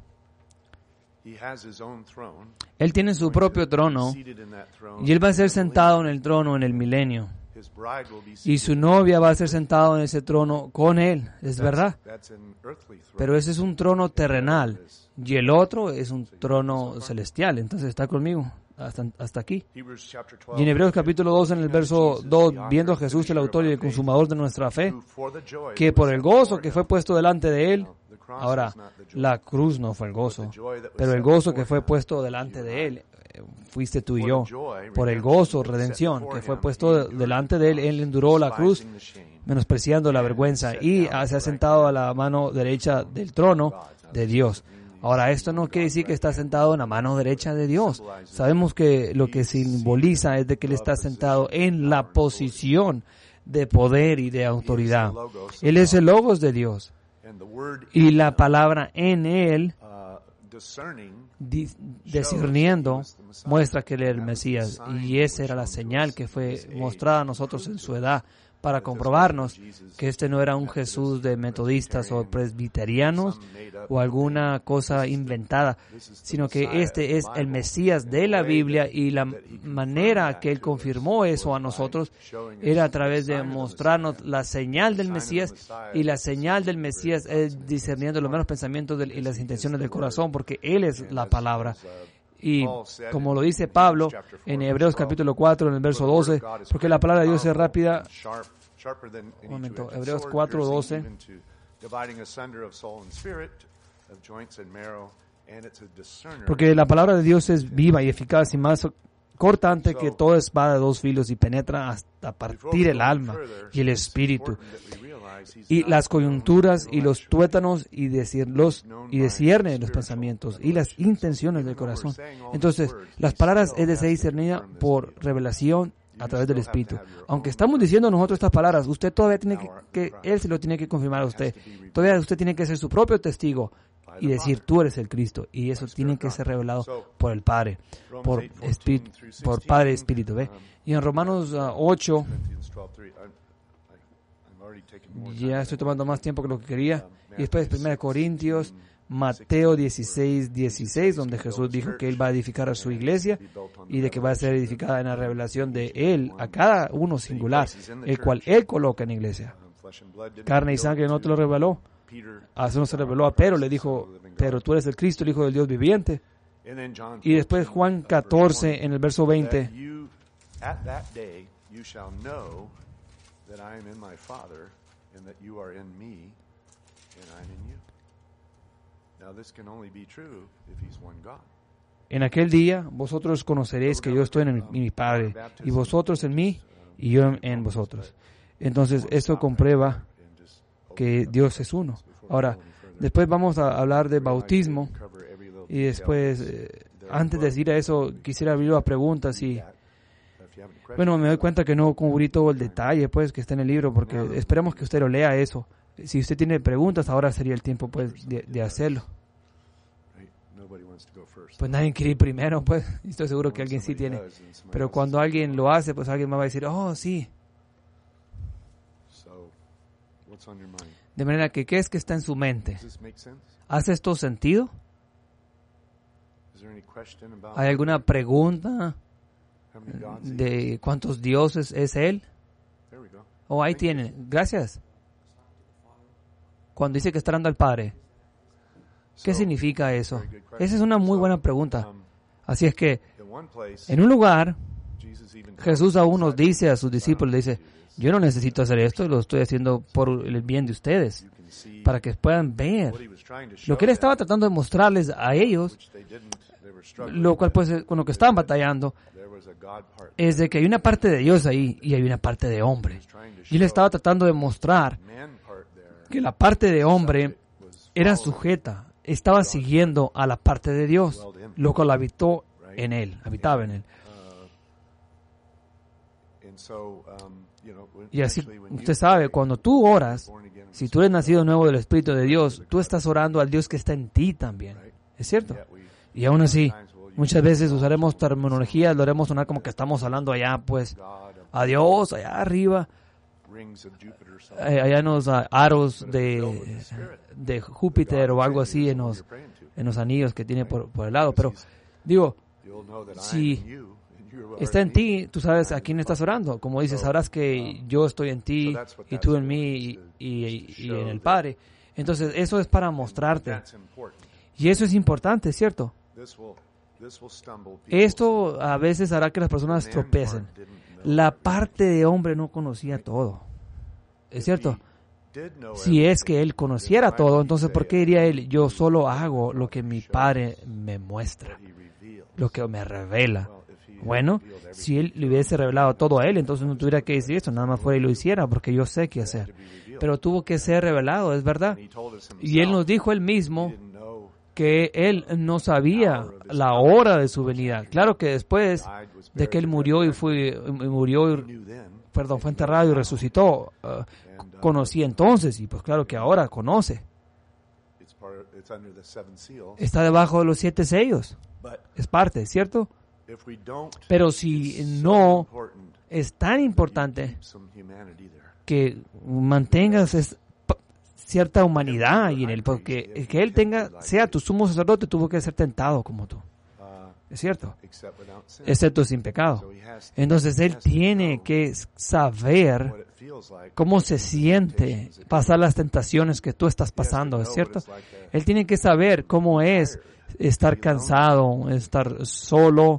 Él tiene su propio trono y Él va a ser sentado en el trono en el milenio. Y su novia va a ser sentada en ese trono con Él, es verdad. Pero ese es un trono terrenal y el otro es un trono celestial. Entonces está conmigo hasta, hasta aquí. Y en Hebreos capítulo dos, en el verso dos, viendo a Jesús, el autor y el consumador de nuestra fe, que por el gozo que fue puesto delante de Él, ahora, la cruz no fue el gozo, pero el gozo que fue puesto delante de Él, fuiste tú y yo. Por el gozo, redención, que fue puesto delante de Él, Él enduró la cruz, menospreciando la vergüenza, y se ha sentado a la mano derecha del trono de Dios. Ahora, esto no quiere decir que está sentado en la mano derecha de Dios. Sabemos que lo que simboliza es de que Él está sentado en la posición de poder y de autoridad. Él es el Logos de Dios. Y la palabra en Él, discerniendo, muestra que Él es el Mesías. Y esa era la señal que fue mostrada a nosotros en su edad, para comprobarnos que este no era un Jesús de metodistas o presbiterianos o alguna cosa inventada, sino que este es el Mesías de la Biblia, y la manera que Él confirmó eso a nosotros era a través de mostrarnos la señal del Mesías, y la señal del Mesías es discerniendo los menos pensamientos y las intenciones del corazón, porque Él es la palabra. Y como lo dice Pablo en Hebreos capítulo cuatro, en el verso doce, porque la palabra de Dios es rápida. Un momento, Hebreos cuatro, doce. Porque la palabra de Dios es viva y eficaz y más cortante que toda espada de dos filos, y penetra hasta partir el alma y el espíritu, y las coyunturas y los tuétanos, y decirlos y discierne los pensamientos y las intenciones del corazón. Entonces, las palabras es de ser discernida por revelación a través del Espíritu. Aunque estamos diciendo nosotros estas palabras, usted todavía tiene que, que Él se lo tiene que confirmar a usted. Todavía usted tiene que ser su propio testigo y decir: tú eres el Cristo, y eso tiene que ser revelado por el Padre, por Espíritu, por Padre y Espíritu, ¿ve? Y en Romanos uh, ocho, ya estoy tomando más tiempo que lo que quería, y después primera Corintios, Mateo dieciséis, dieciséis, donde Jesús dijo que Él va a edificar a su iglesia y de que va a ser edificada en la revelación de Él a cada uno singular, el cual Él coloca en la iglesia. Carne y sangre no te lo reveló. A eso no se reveló a Pedro, le dijo: pero tú eres el Cristo, el Hijo del Dios viviente. Y después Juan catorce, en el verso veinte. En aquel día vosotros conoceréis que yo estoy en mi Padre, y vosotros en mí, y yo en vosotros. Entonces, esto comprueba que Dios es uno. Ahora, después vamos a hablar de bautismo, y después, eh, antes de decir a eso, quisiera abrir las preguntas. Y bueno, me doy cuenta que no cubrí todo el detalle, pues, que está en el libro, porque esperemos que usted lo lea eso. Si usted tiene preguntas, ahora sería el tiempo, pues, de, de hacerlo. Pues nadie quiere ir primero, pues. Estoy seguro que alguien sí tiene. Pero cuando alguien lo hace, pues alguien me va a decir: oh, sí. De manera que, ¿qué es que está en su mente? ¿Hace esto sentido? ¿Hay alguna pregunta de cuántos dioses es Él? Oh, ahí tienen. Gracias. Cuando dice que está orando al Padre, ¿qué significa eso? Esa es una muy buena pregunta. Así es que, en un lugar, Jesús aún nos dice a sus discípulos, dice, yo no necesito hacer esto, lo estoy haciendo por el bien de ustedes, para que puedan ver. Lo que él estaba tratando de mostrarles a ellos, lo cual pues con lo que estaban batallando, es de que hay una parte de Dios ahí y hay una parte de hombre. Y él estaba tratando de mostrar que la parte de hombre era sujeta, estaba siguiendo a la parte de Dios, lo cual habitó en él, habitaba en él. Y así, usted sabe, cuando tú oras, si tú eres nacido nuevo del Espíritu de Dios, tú estás orando al Dios que está en ti también. ¿Es cierto? Y aún así, muchas veces usaremos terminología, lo haremos sonar como que estamos hablando allá, pues, a Dios, allá arriba, allá en los aros de, de Júpiter o algo así, en los, en los anillos que tiene por, por el lado. Pero, digo, si está en ti, tú sabes a quién estás orando. Como dices, sabrás que yo estoy en ti y tú en mí y, y, y en el Padre. Entonces, eso es para mostrarte. Y eso es importante, ¿cierto? Esto a veces hará que las personas tropecen. La parte de hombre no conocía todo. ¿Es cierto? Si es que él conociera todo, entonces ¿por qué diría él, yo solo hago lo que mi Padre me muestra, lo que me revela? Bueno, si él le hubiese revelado todo a él, entonces no tuviera que decir esto, nada más fuera y lo hiciera, porque yo sé qué hacer. Pero tuvo que ser revelado, es verdad. Y él nos dijo él mismo que él no sabía la hora de su venida. Claro que después de que él murió y fue murió y, perdón, fue enterrado y resucitó, uh, conocía entonces, y pues claro que ahora conoce. Está debajo de los siete sellos. Es parte, ¿cierto? Pero si no es tan importante que mantengas es, cierta humanidad ahí en él, porque que él tenga, sea tu sumo sacerdote, tuvo que ser tentado como tú. ¿Es cierto? Excepto sin pecado. Entonces él tiene que saber cómo se siente pasar las tentaciones que tú estás pasando, ¿es cierto? Él tiene que saber cómo es estar cansado, estar solo,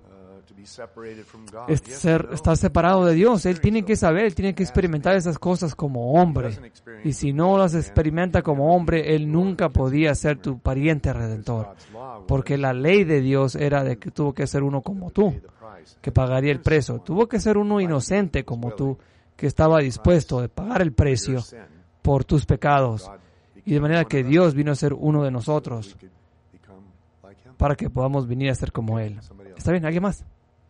Ser, estar separado de Dios. Él tiene que saber, él tiene que experimentar esas cosas como hombre. Y si no las experimenta como hombre, él nunca podía ser tu pariente redentor. Porque la ley de Dios era de que tuvo que ser uno como tú, que pagaría el precio. Tuvo que ser uno inocente como tú, que estaba dispuesto a pagar el precio por tus pecados. Y de manera que Dios vino a ser uno de nosotros para que podamos venir a ser como Él. ¿Está bien? ¿Alguien más?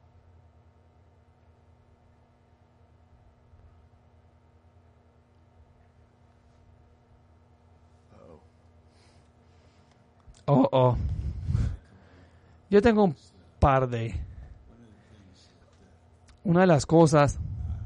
Oh, oh. Yo tengo un par de... Una de las cosas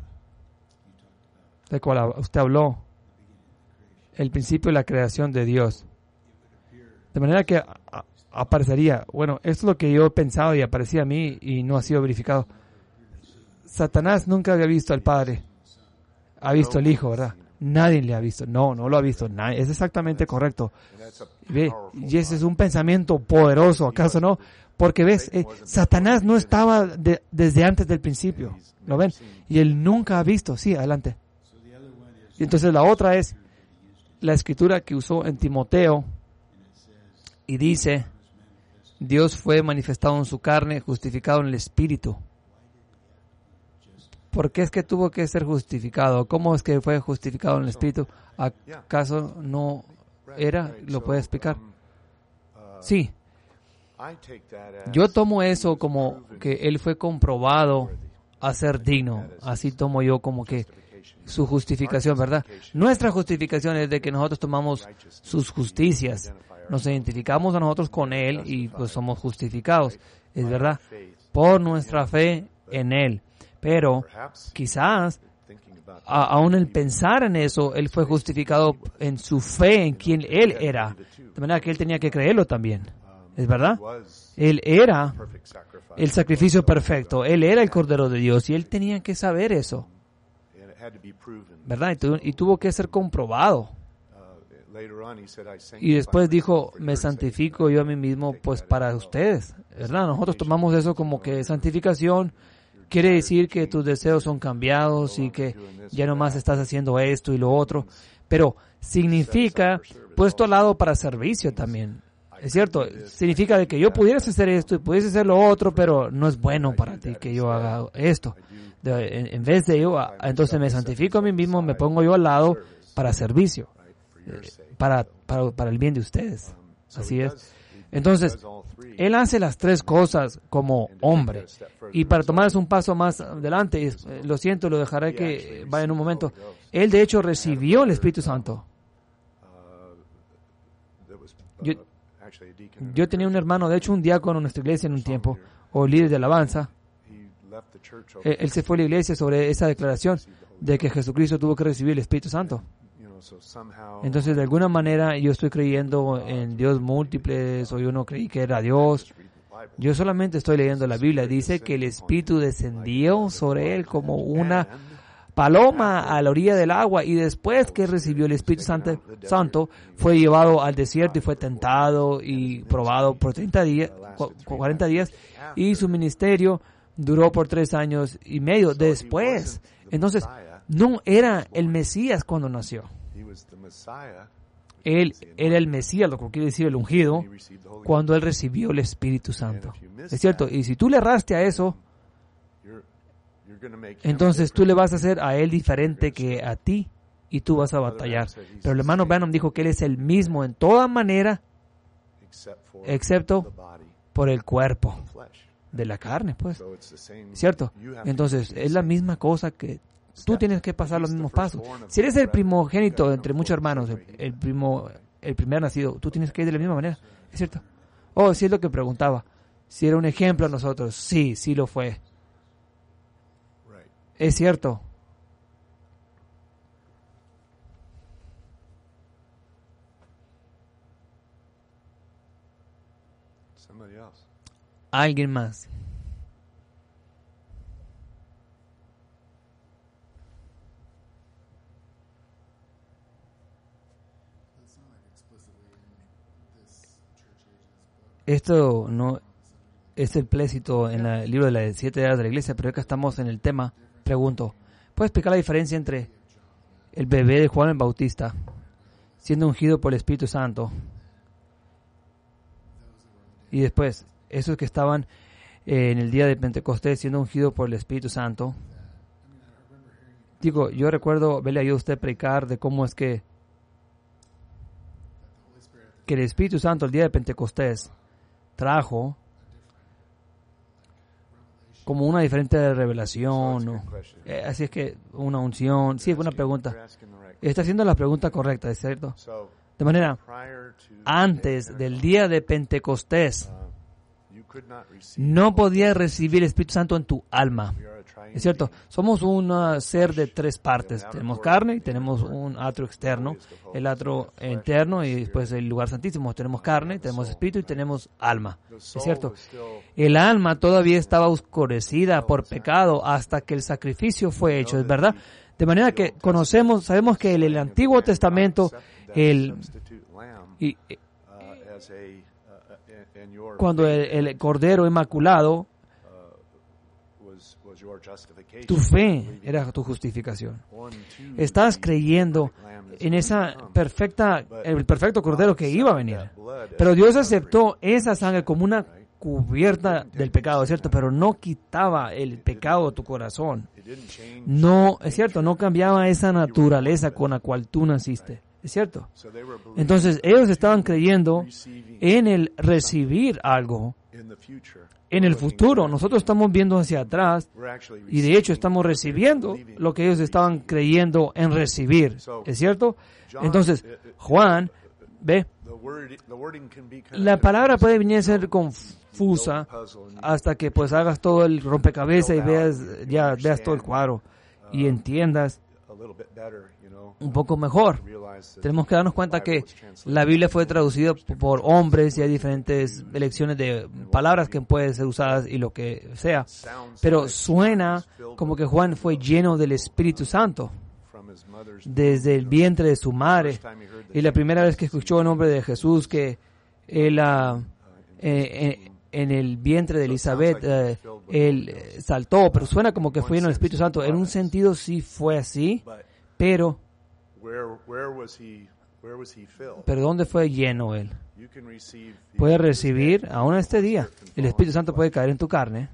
de cual usted habló, el principio de la creación de Dios. De manera que a, a, aparecería, bueno, esto es lo que yo he pensado y aparecía a mí y no ha sido verificado. Satanás nunca había visto al Padre. Ha visto al Hijo, ¿verdad? Nadie le ha visto. No, no lo ha visto nadie. Es exactamente correcto. Ve, y ese es un pensamiento poderoso, ¿acaso no? Porque ves, eh, Satanás no estaba de, desde antes del principio. ¿Lo ven? Y él nunca ha visto. Sí, adelante. Y entonces la otra es la escritura que usó en Timoteo y dice, Dios fue manifestado en su carne, justificado en el Espíritu. ¿Por qué es que tuvo que ser justificado? ¿Cómo es que fue justificado en el Espíritu? ¿Acaso no era? ¿Lo puede explicar? Sí. Yo tomo eso como que Él fue comprobado a ser digno. Así tomo yo como que su justificación, ¿verdad? Nuestra justificación es de que nosotros tomamos sus justicias. Nos identificamos a nosotros con Él y pues somos justificados. Es verdad. Por nuestra fe en Él. Pero quizás, a, aún el pensar en eso, Él fue justificado en su fe en quien Él era. De manera que Él tenía que creerlo también. ¿Es verdad? Él era el sacrificio perfecto. Él era el Cordero de Dios y Él tenía que saber eso. ¿Verdad? Y, tu, y tuvo que ser comprobado. Y después dijo, me santifico yo a mí mismo pues para ustedes. ¿Verdad? Nosotros tomamos eso como que santificación quiere decir que tus deseos son cambiados y que ya nomás estás haciendo esto y lo otro, pero significa puesto al lado para servicio también. Es cierto, significa de que yo pudiera hacer esto y pudiese hacer lo otro, pero no es bueno para ti que yo haga esto. De, en, en vez de ello, entonces me santifico a mí mismo, me pongo yo al lado para servicio, eh, para, para, para el bien de ustedes. Así es. Entonces, él hace las tres cosas como hombre. Y para tomar un paso más adelante, eh, lo siento, lo dejaré que vaya en un momento. Él de hecho recibió el Espíritu Santo. Yo, yo tenía un hermano, de hecho un diácono en nuestra iglesia en un tiempo, o líder de alabanza. Él, él se fue a la iglesia sobre esa declaración de que Jesucristo tuvo que recibir el Espíritu Santo. Entonces, de alguna manera, yo estoy creyendo en Dios múltiples, o yo no creí que era Dios. Yo solamente estoy leyendo la Biblia. Dice que el Espíritu descendió sobre él como una paloma a la orilla del agua, y después que recibió el Espíritu Santo, Santo fue llevado al desierto y fue tentado y probado por treinta días, cuarenta días, y su ministerio duró por tres años y medio después. Entonces, no era el Mesías cuando nació. Él era el Mesías, lo que quiere decir el ungido, cuando él recibió el Espíritu Santo. Es cierto, y si tú le erraste a eso, entonces tú le vas a hacer a él diferente que a ti, y tú vas a batallar. Pero el hermano Branham dijo que él es el mismo en toda manera, excepto por el cuerpo de la carne, pues. ¿Cierto? Entonces, es la misma cosa que tú tienes que pasar los mismos pasos. Si eres el primogénito entre muchos hermanos, el, el primo, el primer nacido, tú tienes que ir de la misma manera. ¿Es cierto? Oh, sí, es lo que preguntaba. Si era un ejemplo a nosotros. Sí, sí lo fue. Es cierto. Alguien más. Esto no es explícito en la- el libro de las siete edades de la iglesia, pero acá estamos en el tema. Pregunto, ¿puedes explicar la diferencia entre el bebé de Juan el Bautista siendo ungido por el Espíritu Santo y después esos que estaban eh, en el día de Pentecostés siendo ungidos por el Espíritu Santo? Digo, yo recuerdo verle a usted predicar de cómo es que que el Espíritu Santo el día de Pentecostés trajo como una diferente revelación, ¿no? Eh, así es que una unción. Sí, es buena pregunta. Está haciendo la pregunta correcta, ¿es cierto? De manera, antes del día de Pentecostés, no podías recibir el Espíritu Santo en tu alma. ¿Es cierto? Somos un ser de tres partes. Tenemos carne y tenemos un atrio externo, el atrio interno y después el lugar santísimo. Tenemos carne, tenemos espíritu y tenemos alma. ¿Es cierto? El alma todavía estaba oscurecida por pecado hasta que el sacrificio fue hecho, ¿es verdad? De manera que conocemos, sabemos que en el Antiguo Testamento, el, y, cuando el, el Cordero Inmaculado, tu fe era tu justificación. Estás creyendo en esa perfecta, el perfecto Cordero que iba a venir. Pero Dios aceptó esa sangre como una cubierta del pecado, ¿es cierto? Pero no quitaba el pecado de tu corazón. No, es cierto, no cambiaba esa naturaleza con la cual tú naciste. ¿Es cierto? Entonces, ellos estaban creyendo en el recibir algo en el futuro. Nosotros estamos viendo hacia atrás y de hecho estamos recibiendo lo que ellos estaban creyendo en recibir. ¿Es cierto? Entonces, Juan, ve, la palabra puede venir a ser confusa hasta que pues hagas todo el rompecabezas y veas, ya veas todo el cuadro y entiendas un poco mejor. Tenemos que darnos cuenta que la Biblia fue traducida por hombres y hay diferentes elecciones de palabras que pueden ser usadas y lo que sea. Pero suena como que Juan fue lleno del Espíritu Santo desde el vientre de su madre. Y la primera vez que escuchó el nombre de Jesús, que él, uh, eh, eh, en el vientre de Elizabeth, eh, él eh, saltó, pero suena como que fue lleno del Espíritu Santo. En un sentido sí fue así, pero, pero ¿dónde fue lleno él? Puede recibir, aún este día, el Espíritu Santo puede caer en tu carne.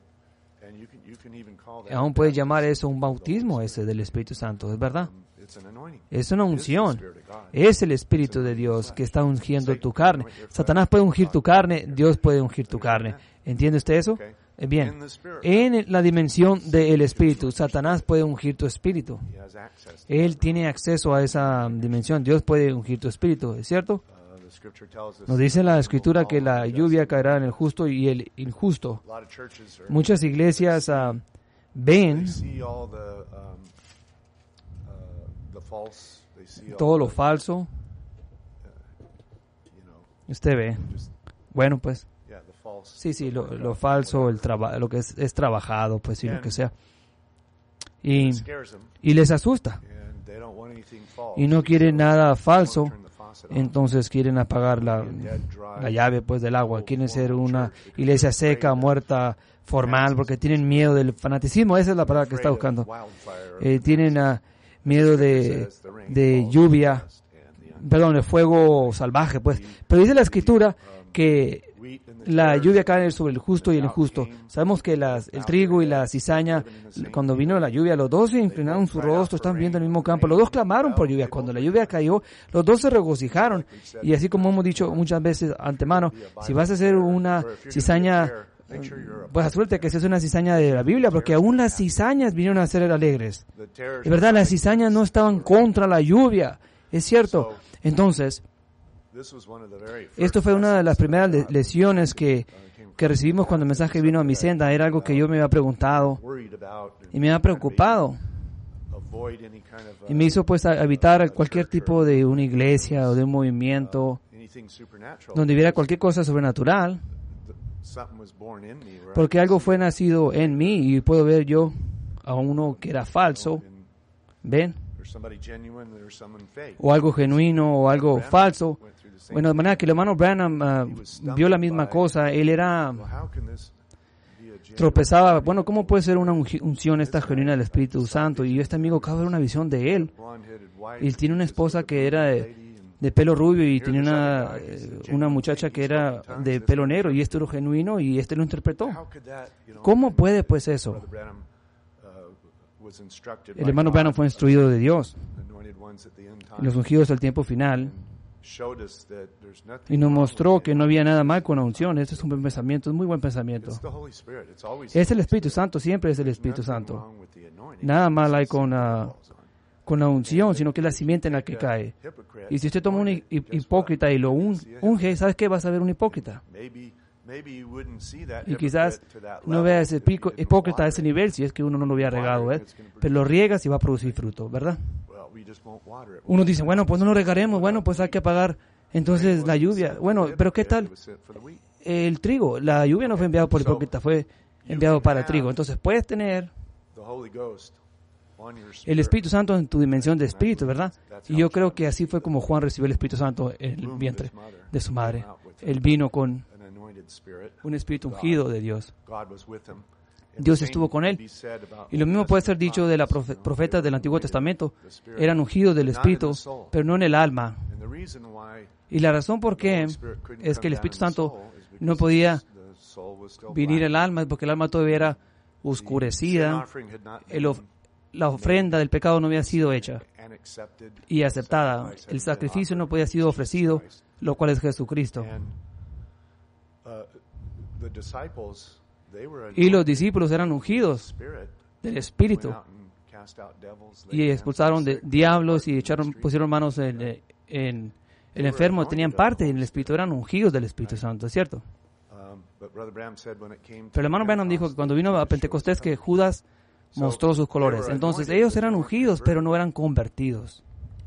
Aún puedes llamar eso un bautismo ese del Espíritu Santo, ¿es verdad? Es una unción. Es el Espíritu de Dios que está ungiendo tu carne. Satanás puede ungir tu carne, Dios puede ungir tu carne. ¿Entiende usted eso? Bien, en la dimensión del Espíritu, Satanás puede ungir tu espíritu. Él tiene acceso a esa dimensión. Dios puede ungir tu espíritu, ¿es cierto? Nos dice la Escritura que la lluvia caerá en el justo y el injusto. Muchas iglesias uh, ven todo lo falso. Usted ve. Bueno, pues. Sí, sí, lo, lo falso, el traba, lo que es, es trabajado, pues, y lo que sea. Y, y les asusta. Y no quieren nada falso. Entonces quieren apagar la, la llave, pues, del agua. Quieren ser una iglesia seca, muerta, formal, porque tienen miedo del fanaticismo. Esa es la palabra que está buscando. Eh, tienen uh, miedo de, de lluvia, perdón, de fuego salvaje, pues. Pero dice la Escritura que la lluvia cae sobre el justo y el injusto. Sabemos que las, el trigo y la cizaña, cuando vino la lluvia, los dos se inclinaron su rostro, están viendo el mismo campo. Los dos clamaron por lluvia. Cuando la lluvia cayó, los dos se regocijaron. Y así como hemos dicho muchas veces antemano, si vas a hacer una cizaña, pues asegúrate que seas una cizaña de la Biblia, porque aún las cizañas vinieron a ser alegres. De verdad, las cizañas no estaban contra la lluvia. Es cierto. Entonces, esto fue una de las primeras le- lecciones que, que recibimos cuando el mensaje vino a mi senda. Era algo que yo me había preguntado y me había preocupado. Y me hizo pues a- evitar cualquier tipo de una iglesia o de un movimiento donde hubiera cualquier cosa sobrenatural, porque algo fue nacido en mí y puedo ver yo a uno que era falso. ¿Ven? O algo genuino o algo falso. Bueno, de manera que el hermano Branham uh, vio la misma cosa. Él era tropezaba. Bueno, ¿cómo puede ser una ungi- unción esta genuina del Espíritu Santo? Y este amigo acaba de ver una visión de él. Y él tiene una esposa que era de, de pelo rubio y tenía una, eh, una muchacha que era de pelo negro. Y este era genuino y este lo interpretó. ¿Cómo puede pues eso? El hermano Branham fue instruido de Dios, los ungidos al tiempo final, y nos mostró que no había nada mal con la unción. Este es un buen pensamiento, es un muy buen pensamiento. Es el Espíritu Santo, siempre es el Espíritu Santo. Nada mal hay con, uh, con la unción, sino que es la simiente en la que cae. Y si usted toma un hí- hipócrita y lo un- unge, ¿sabes qué? Vas a ver un hipócrita. Y quizás no veas ese pico- hipócrita a ese nivel si es que uno no lo hubiera regado, ¿eh? Pero lo riegas y va a producir fruto, ¿verdad? Uno dice, bueno, pues no lo regaremos, bueno, pues hay que pagar entonces la lluvia. Bueno, pero ¿qué tal el trigo? La lluvia no fue enviada por el hipócrita, fue enviado para el trigo. Entonces puedes tener el Espíritu Santo en tu dimensión de espíritu, ¿verdad? Y yo creo que así fue como Juan recibió el Espíritu Santo en el vientre de su madre. Él vino con un espíritu ungido de Dios. Dios estuvo con él. Y lo mismo puede ser dicho de los profetas del Antiguo Testamento. Eran ungidos del Espíritu, pero no en el alma. Y la razón por qué es que el Espíritu Santo no podía venir al alma es porque el alma todavía era oscurecida. El of- la ofrenda del pecado no había sido hecha y aceptada. El sacrificio no podía sido ofrecido, lo cual es Jesucristo. Y los discípulos eran ungidos del Espíritu y expulsaron de diablos y echaron, pusieron manos en, en el enfermo. Tenían parte en el Espíritu, eran ungidos del Espíritu Santo, ¿es cierto? Pero el hermano Branham dijo que cuando vino a Pentecostés que Judas mostró sus colores. Entonces ellos eran ungidos, pero no eran convertidos.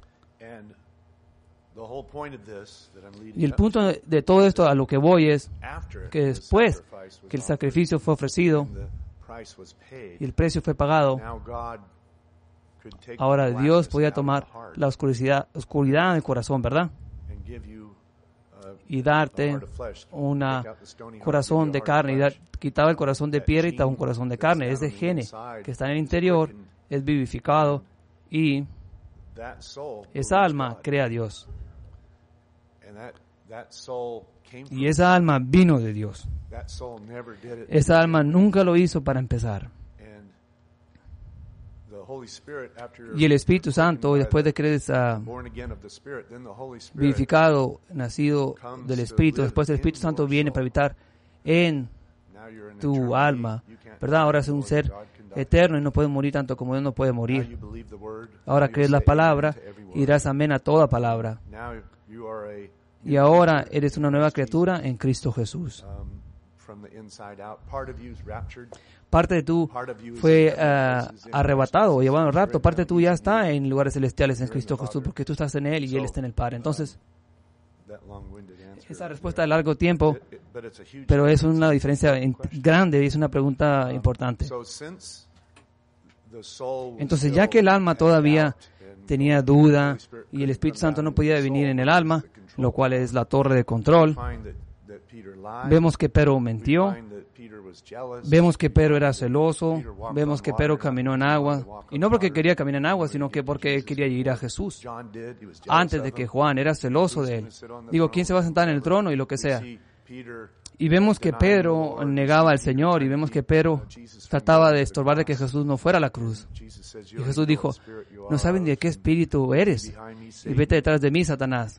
Y el punto de, de todo esto a lo que voy es que después que el sacrificio fue ofrecido y el precio fue pagado, ahora Dios podía tomar la oscuridad, oscuridad del corazón, ¿verdad? y darte un corazón de carne, y dar, quitaba el corazón de piedra y daba un corazón de carne. Ese gene que está en el interior es vivificado y esa alma crea a Dios. Y esa alma vino de Dios. Esa alma nunca lo hizo para empezar. Y el Espíritu Santo, después de que eres uh, vivificado, nacido del Espíritu, después el Espíritu Santo viene para habitar en tu alma, ¿verdad? Ahora es un ser eterno y no puede morir tanto como Dios no puede morir. Ahora crees la palabra y dirás amén a toda palabra. Y ahora eres una nueva criatura en Cristo Jesús. Parte de tú fue uh, arrebatado o llevado al rapto. Parte de tú ya está en lugares celestiales en Cristo Jesús porque tú estás en Él y Él está en el Padre. Entonces, esa respuesta de largo tiempo, pero es una diferencia grande y es una pregunta importante. Entonces, ya que el alma todavía tenía duda y el Espíritu Santo no podía venir en el alma, lo cual es la torre de control, vemos que Pedro mintió, vemos que Pedro era celoso, vemos que Pedro caminó en agua, y no porque quería caminar en agua, sino que porque él quería ir a Jesús. Antes de que Juan era celoso de él. Digo, ¿quién se va a sentar en el trono? Y lo que sea. Y vemos que Pedro negaba al Señor, y vemos que Pedro trataba de estorbar de que Jesús no fuera a la cruz. Y Jesús dijo, no saben de qué espíritu eres, y vete detrás de mí, Satanás.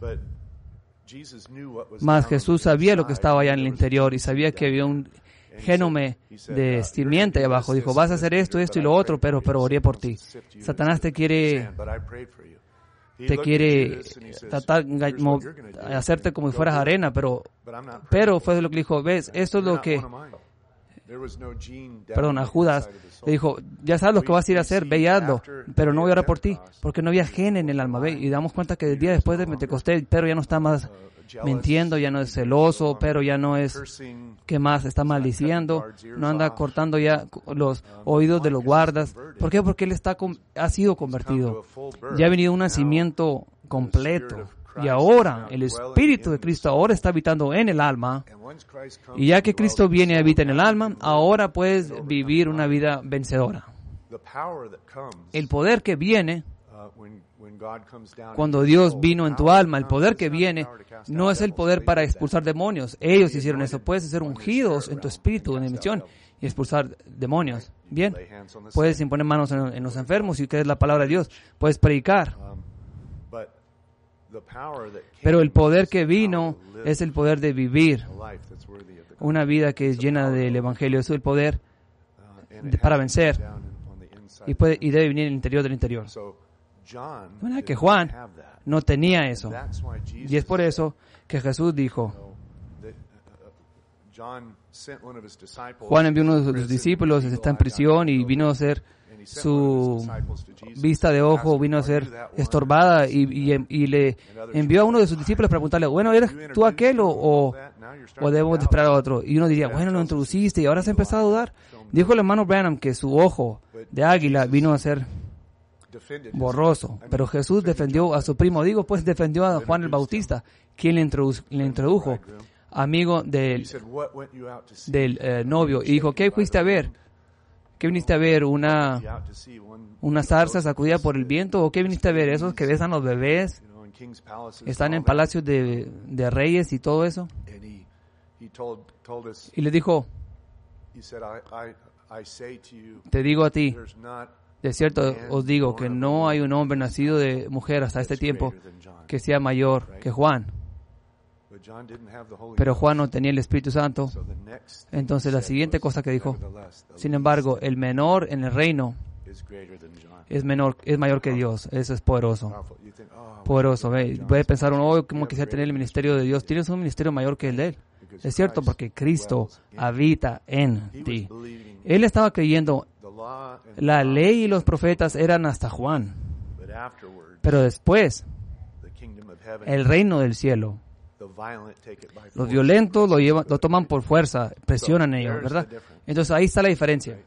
Mas Jesús sabía lo que estaba allá en el interior y sabía que había un génome de simiente abajo. Dijo, vas a hacer esto, esto y lo otro, pero, pero oré por ti. Satanás te quiere, te quiere tratar, hacerte como si fueras arena, pero, pero fue lo que dijo, ves, esto es lo que, perdón, a Judas le dijo, ya sabes lo que vas a ir a hacer, ve y hazlo, pero no voy a orar por ti, porque no había gen en el alma, ve, y damos cuenta que el día después de Pentecostés, Pedro ya no está más mintiendo, ya no es celoso, pero ya no es, ¿qué más? Está maldiciendo, no anda cortando ya los oídos de los guardas. ¿Por qué? Porque él está ha sido convertido, ya ha venido un nacimiento completo. Y ahora el Espíritu de Cristo ahora está habitando en el alma. Y ya que Cristo viene y habita en el alma, ahora puedes vivir una vida vencedora. El poder que viene cuando Dios vino en tu alma, el poder que viene no es el poder para expulsar demonios. Ellos hicieron eso. Puedes ser ungidos en tu espíritu, en misión, y expulsar demonios. Bien, puedes imponer manos en, en los enfermos y creer la palabra de Dios. Puedes predicar. Pero el poder que vino es el poder de vivir una vida que es llena del Evangelio. Es el poder de, para vencer y, puede, y debe venir en el interior del interior. Bueno, que Juan no tenía eso. Y es por eso que Jesús dijo, Juan envió uno de sus discípulos, está en prisión y vino a ser su vista de ojo, vino a ser estorbada y, y, y le envió a uno de sus discípulos para preguntarle, bueno, ¿eres tú aquel o, o, o debemos de esperar a otro? Y uno diría, bueno, lo introduciste y ahora se ha empezado a dudar. Dijo el hermano Branham que su ojo de águila vino a ser borroso, pero Jesús defendió a su primo, digo, pues defendió a Juan el Bautista, quien le, introdu- le introdujo, amigo del, del eh, novio, y dijo, ¿qué fuiste a ver? ¿Qué viniste a ver? ¿Una, una zarza sacudida por el viento? ¿O qué viniste a ver? ¿Esos que besan los bebés? ¿Están en palacios de, de reyes y todo eso? Y le dijo, te digo a ti, de cierto os digo que no hay un hombre nacido de mujer hasta este tiempo que sea mayor que Juan. Pero Juan no tenía el Espíritu Santo. Entonces la siguiente cosa que dijo, sin embargo, el menor en el reino es menor, es mayor que Dios. Eso es poderoso. Poderoso. ¿Ve? Puede pensar uno, oh, ¿cómo quisiera tener el ministerio de Dios? Tienes un ministerio mayor que el de Él. Es cierto, porque Cristo habita en ti. Él estaba creyendo, la ley y los profetas eran hasta Juan. Pero después, el reino del cielo, los violentos lo llevan, lo toman por fuerza, presionan ellos, ¿verdad? Entonces ahí está la diferencia.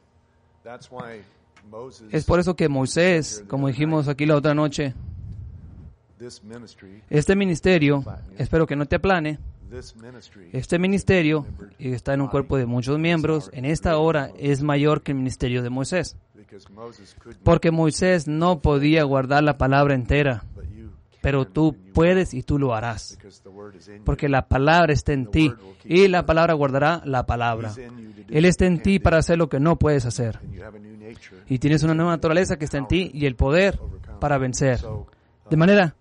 Es por eso que Moisés, como dijimos aquí la otra noche, este ministerio, espero que no te aplane, Este ministerio, y está en un cuerpo de muchos miembros, en esta hora es mayor que el ministerio de Moisés. Porque Moisés no podía guardar la palabra entera, pero tú puedes y tú lo harás. Porque la palabra está en ti, y la palabra guardará la palabra. Él está en ti para hacer lo que no puedes hacer. Y tienes una nueva naturaleza que está en ti y el poder para vencer. De manera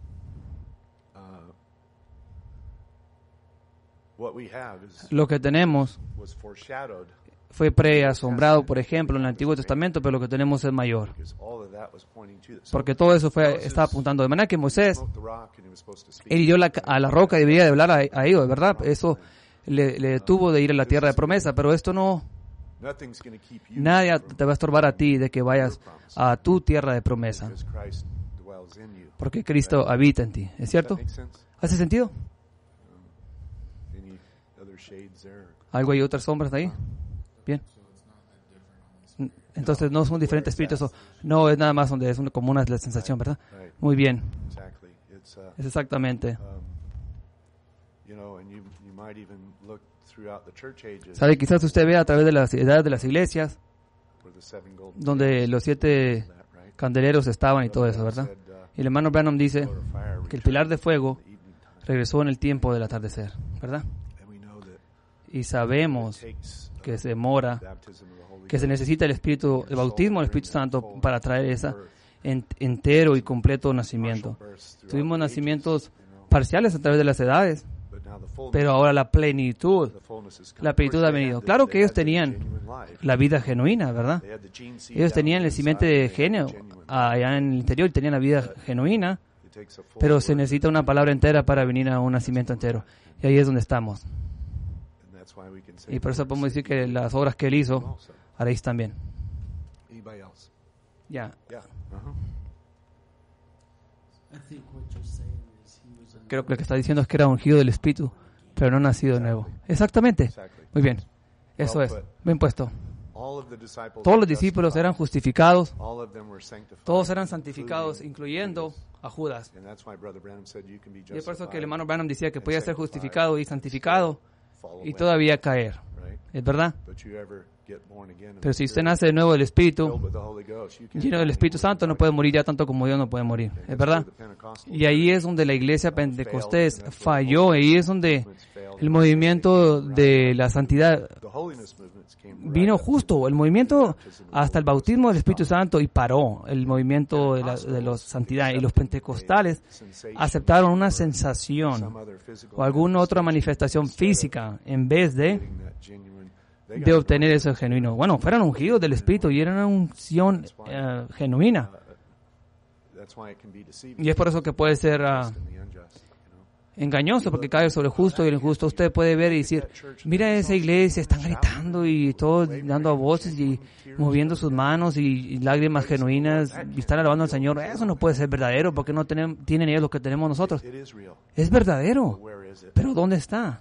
lo que tenemos fue preasombrado, por ejemplo, en el Antiguo Testamento, pero lo que tenemos es mayor. Porque todo eso fue estaba apuntando. De manera que Moisés, él hirió la, a la roca y debería de hablar a, a ellos, ¿verdad? Eso le, le detuvo de ir a la tierra de promesa, pero esto no... Nadie te va a estorbar a ti de que vayas a tu tierra de promesa. Porque Cristo habita en ti. ¿Es cierto? ¿Hace sentido? ¿Algo hay otras sombras de ahí? Bien. Entonces no son diferentes espíritus. No es nada más donde es como una la sensación, ¿verdad? Muy bien. Es exactamente. ¿Sabe? Quizás usted vea a través de las edades de las iglesias donde los siete candeleros estaban y todo eso, ¿verdad? Y el hermano Branham dice que el pilar de fuego regresó en el tiempo del atardecer, ¿verdad? Y sabemos que se demora, que se necesita el Espíritu, el bautismo del Espíritu Santo para traer ese entero y completo nacimiento. Tuvimos nacimientos parciales a través de las edades, pero ahora la plenitud, la plenitud ha venido. Claro que ellos tenían la vida genuina, ¿verdad? Ellos tenían el simiente de genio allá en el interior, tenían la vida genuina, pero se necesita una palabra entera para venir a un nacimiento entero. Y ahí es donde estamos. Y por eso podemos decir que las obras que él hizo, haréis también. Ya. Creo que lo que está diciendo es que era ungido del Espíritu, pero no nacido de nuevo. Exactamente. Muy bien. Eso es. Bien puesto. Todos los discípulos eran justificados. Todos eran santificados, incluyendo a Judas. Y es por eso que el hermano Branham decía que podía ser justificado y santificado y todavía caer. ¿Es verdad? Pero si usted nace de nuevo del Espíritu, lleno del Espíritu Santo, no puede morir ya tanto como Dios no puede morir. ¿Es verdad? Y ahí es donde la iglesia Pentecostés falló. Ahí es donde el movimiento de la santidad vino justo. El movimiento hasta el bautismo del Espíritu Santo y paró el movimiento de la de los santidad. Y los pentecostales aceptaron una sensación o alguna otra manifestación física en vez de de obtener eso genuino. Bueno, fueron ungidos del Espíritu y era una unción uh, genuina. Y es por eso que puede ser uh, engañoso, porque cae sobre el justo y el injusto. Usted puede ver y decir, mira esa iglesia, están gritando y todos dando a voces y moviendo sus manos y, y lágrimas genuinas y están alabando al Señor. Eso no puede ser verdadero porque no tienen, tienen ellos lo que tenemos nosotros. Es verdadero, pero ¿dónde está?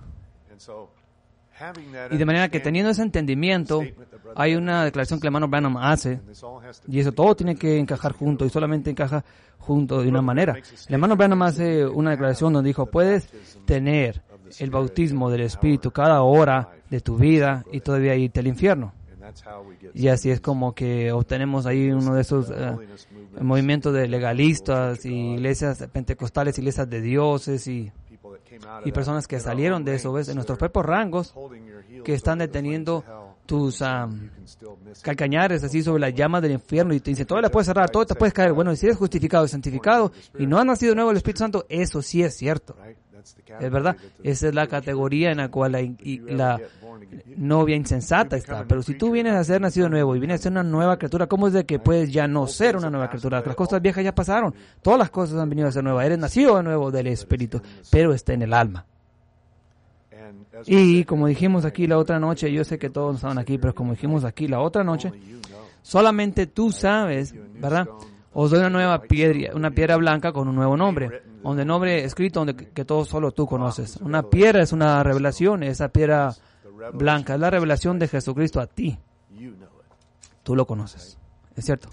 Y de manera que teniendo ese entendimiento, hay una declaración que el hermano Branham hace, y eso todo tiene que encajar junto, y solamente encaja junto de una manera. El hermano Branham hace una declaración donde dijo, puedes tener el bautismo del Espíritu cada hora de tu vida y todavía irte al infierno. Y así es como que obtenemos ahí uno de esos uh, movimientos de legalistas y iglesias pentecostales, iglesias de dioses y y personas que salieron de eso, ¿ves? En nuestros propios rangos, que están deteniendo tus um, calcañares así sobre las llamas del infierno y te dicen, todo le puedes cerrar, todo te puedes caer. Bueno, si eres justificado y santificado y no has nacido de nuevo el Espíritu Santo, eso sí es cierto. Es verdad, esa es la categoría en la cual la, y, la novia insensata está. Pero si tú vienes a ser nacido de nuevo y vienes a ser una nueva criatura, ¿cómo es de que puedes ya no ser una nueva criatura? Las cosas viejas ya pasaron. Todas las cosas han venido a ser nuevas. Eres nacido de nuevo del Espíritu, pero está en el alma. Y como dijimos aquí la otra noche, yo sé que todos estaban aquí, pero como dijimos aquí la otra noche, solamente tú sabes, ¿verdad? Os doy una nueva piedra, una piedra blanca con un nuevo nombre, donde nombre escrito donde que todo solo tú conoces. Una piedra es una revelación, esa piedra blanca es la revelación de Jesucristo a ti. Tú lo conoces, ¿es cierto?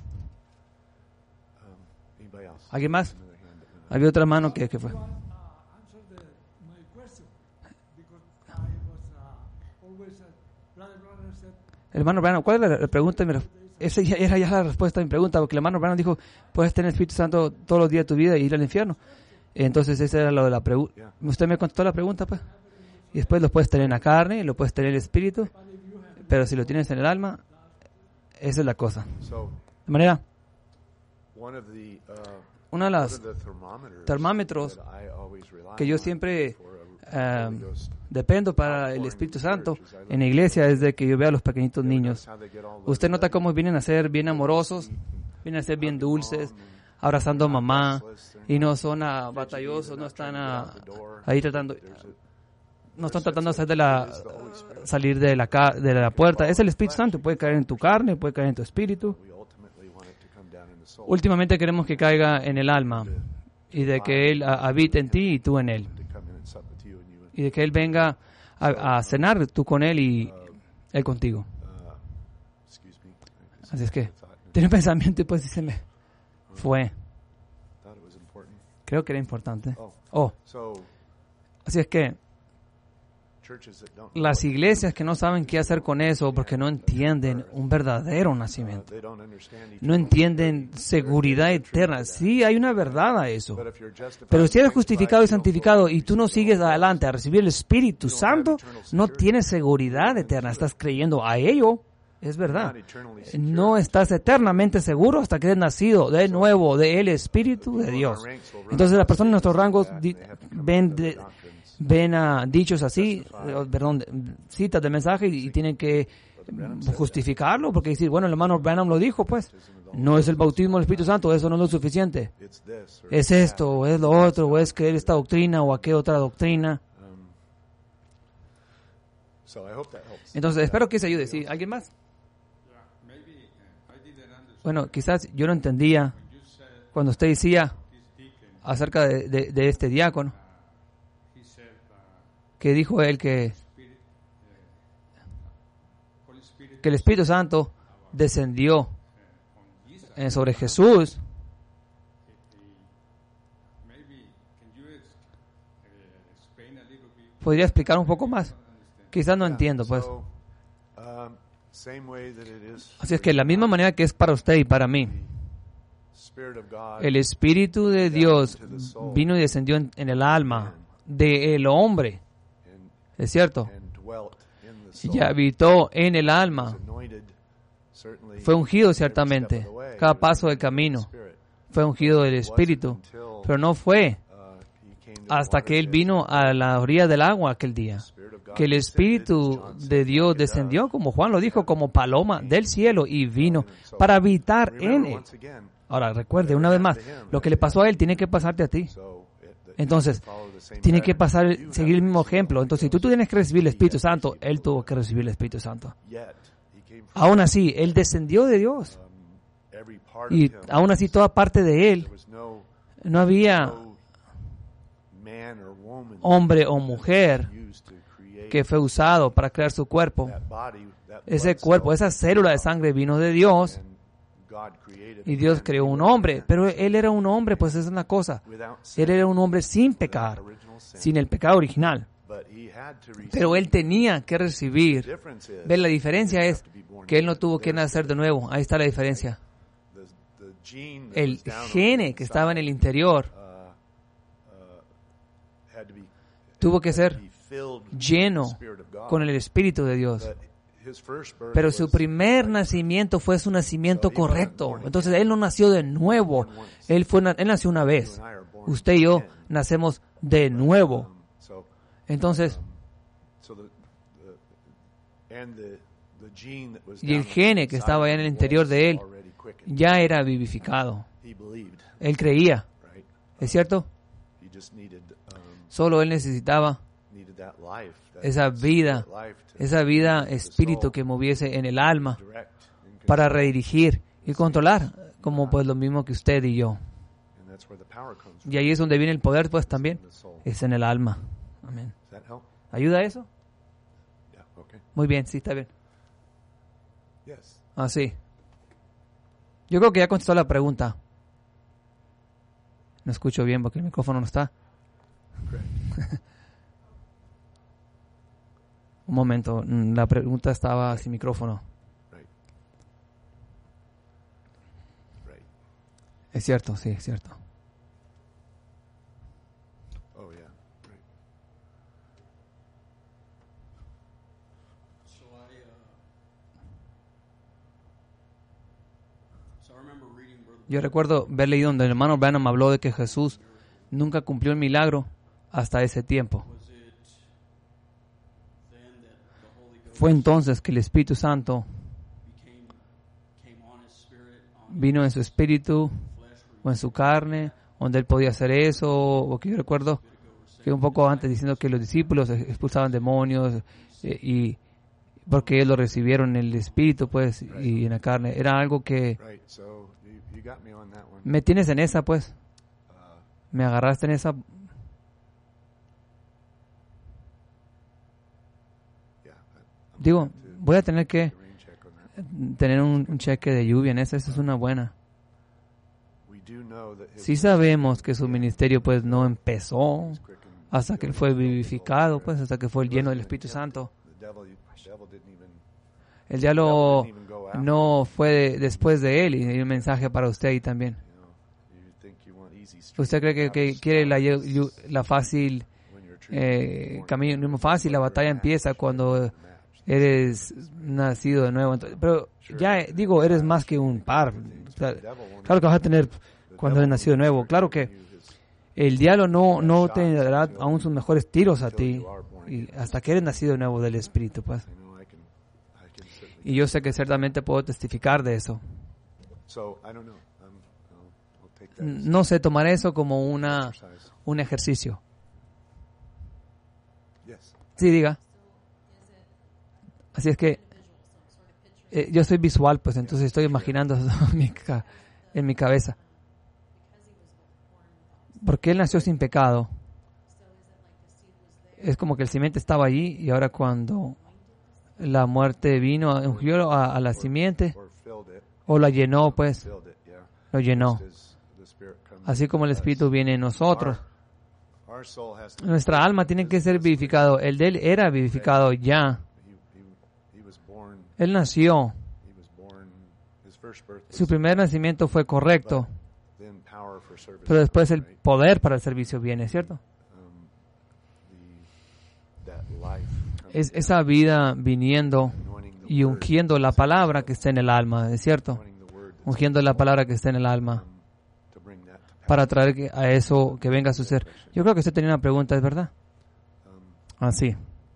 ¿Alguien más? Había otra mano que, que fue. Hermano Branham, ¿cuál es la pregunta? Esa ya era ya la respuesta a mi pregunta, porque el hermano Branham dijo, puedes tener el Espíritu Santo todos los días de tu vida e ir al infierno. Entonces, esa era lo de la pregunta. Usted me contestó la pregunta, pues. Y después lo puedes tener en la carne, lo puedes tener en el espíritu, pero si lo tienes en el alma, esa es la cosa. De manera, uno de los termómetros que yo siempre uh, dependo para el Espíritu Santo en la iglesia es de que yo vea a los pequeñitos niños. Usted nota cómo vienen a ser bien amorosos, vienen a ser bien dulces, abrazando a mamá, y no son uh, batallosos, no están uh, ahí tratando... No están tratando de hacer de la, salir de la, de la puerta. Es el Espíritu Santo. Puede caer en tu carne, puede caer en tu espíritu. Últimamente queremos que caiga en el alma y de que Él habite en ti y tú en Él. Y de que Él venga a, a cenar tú con Él y Él contigo. Así es que tiene un pensamiento y pues se me fue. Creo que era importante. Oh. Así es que las iglesias que no saben qué hacer con eso porque no entienden un verdadero nacimiento, no entienden seguridad eterna. Sí, hay una verdad a eso, pero si eres justificado y santificado y tú no sigues adelante a recibir el Espíritu Santo, no tienes seguridad eterna. Estás creyendo a ello, es verdad. No estás eternamente seguro hasta que eres nacido de nuevo del Espíritu de Dios. Entonces las personas en nuestros rangos ven de, ven a dichos así, perdón, citas de mensaje y, y tienen que justificarlo porque decir, bueno, el hermano Branham lo dijo, pues, no es el bautismo del Espíritu Santo, eso no es lo suficiente. Es esto, o es lo otro, o es que esta doctrina o aquella otra doctrina. Entonces, espero que se ayude. ¿Sí? ¿Alguien más? Bueno, quizás yo no entendía cuando usted decía acerca de, de, de este diácono, que dijo él que, que el Espíritu Santo descendió eh, sobre Jesús. ¿Podría explicar un poco más? Quizás no entiendo, pues. Así es que de la misma manera que es para usted y para mí, el Espíritu de Dios vino y descendió en, en el alma del hombre, ¿es cierto? Y habitó en el alma. Fue ungido ciertamente. Cada paso del camino fue ungido del Espíritu, pero no fue hasta que Él vino a la orilla del agua aquel día, que el Espíritu de Dios descendió, como Juan lo dijo, como paloma del cielo y vino para habitar en Él. Ahora, recuerde, una vez más, lo que le pasó a Él tiene que pasarte a ti. Entonces, tiene que pasar, seguir el mismo ejemplo. Entonces, si tú, tú tienes que recibir el Espíritu Santo, Él tuvo que recibir el Espíritu Santo. Aún así, Él descendió de Dios. Y aún así, toda parte de Él, no había hombre o mujer que fue usado para crear su cuerpo. Ese cuerpo, esa célula de sangre vino de Dios y Dios creó un hombre, pero Él era un hombre, pues es una cosa. Él era un hombre sin pecar, sin el pecado original. Pero Él tenía que recibir. ¿Ven? La diferencia es que Él no tuvo que nacer de nuevo. Ahí está la diferencia. El gene que estaba en el interior tuvo que ser lleno con el Espíritu de Dios. Pero su primer nacimiento fue su nacimiento correcto. Entonces, Él no nació de nuevo. Él, fue, él nació una vez. Usted y yo nacemos de nuevo. Entonces, y el gene que estaba allá en el interior de Él ya era vivificado. Él creía. ¿Es cierto? Solo Él necesitaba esa vida, esa vida espíritu que moviese en el alma para redirigir y controlar, como pues lo mismo que usted y yo. Y ahí es donde viene el poder, pues también es en el alma. Amén. ¿Ayuda eso? Muy bien, sí, está bien. Ah, sí. Yo creo que ya contestó la pregunta. No escucho bien porque el micrófono no está. Un momento, la pregunta estaba sin micrófono. Es cierto, sí, es cierto. Oh, yeah. Right. So I, uh, so I remember reading Brother Yo recuerdo haber leído donde el hermano Branham habló de que Jesús nunca cumplió el milagro hasta ese tiempo. Was it then that the Holy Ghost Fue entonces que el Espíritu Santo became came on his spirit on vino en su espíritu flesh o en su carne, donde él podía hacer eso, o que yo recuerdo que un poco antes diciendo que los discípulos expulsaban demonios eh, y porque ellos lo recibieron en el espíritu, pues, y en la carne. Era algo que Right. So you, you got me on that one. me tienes en esa, pues, Uh, me agarraste en esa. yeah. I, I'm Digo, gonna have to voy a tener que do a rain check on that. tener un, un cheque de lluvia en esa, esa es una buena. We do know that his Sí sabemos que su ministerio, pues, no empezó was quickened. hasta que él fue vivificado, pues, hasta que fue lleno del Espíritu Santo. The devil, the devil didn't even, El diálogo didn't even go after no fue de- después de él, y hay un mensaje para usted ahí también. You know, you think you want easy street ¿Usted cree que, que quiere la, yu- yu- la fácil when you're treated eh, camino fácil? La batalla empieza cuando eres nacido de nuevo. Entonces, pero ya eh, digo, eres más que un par. O sea, claro que vas a tener cuando eres nacido de nuevo. Claro que el diablo no, no te dará aún sus mejores tiros a ti y hasta que eres nacido de nuevo del Espíritu, pues. You know, I can, I can certainly. Y yo sé que ciertamente puedo testificar de eso. So I don't know. Um, I'll, I'll take that as No sé, tomar eso como una exercise. un ejercicio. Yes. Sí, diga. Así es que eh, yo soy visual, pues entonces estoy imaginando en mi ca- en mi cabeza. Porque él nació sin pecado. Es como que el simiente estaba allí y ahora cuando la muerte vino, ungió a, a la simiente Or filled it. o la llenó, pues Filled it. Yeah. lo llenó. As the Spirit comes Así como el in us. Espíritu viene en nosotros. Our soul has to Nuestra alma tiene que ser vivificado. El de él era vivificado ya. He, he, he was born. Él nació. He was born. His first birth was Su primer nacimiento fue correcto, then power for service. pero después el right? poder para el servicio viene, ¿cierto? Um, the, that life comes Es esa vida viniendo anointing the y word, ungiendo la palabra que está en el alma, ¿es cierto? anointing the word that's, Ungiendo la palabra que está en el alma um, to bring that to pass. para traer que- a eso que venga a su ser. Yo creo que usted tenía una pregunta, ¿es verdad? Um, Así.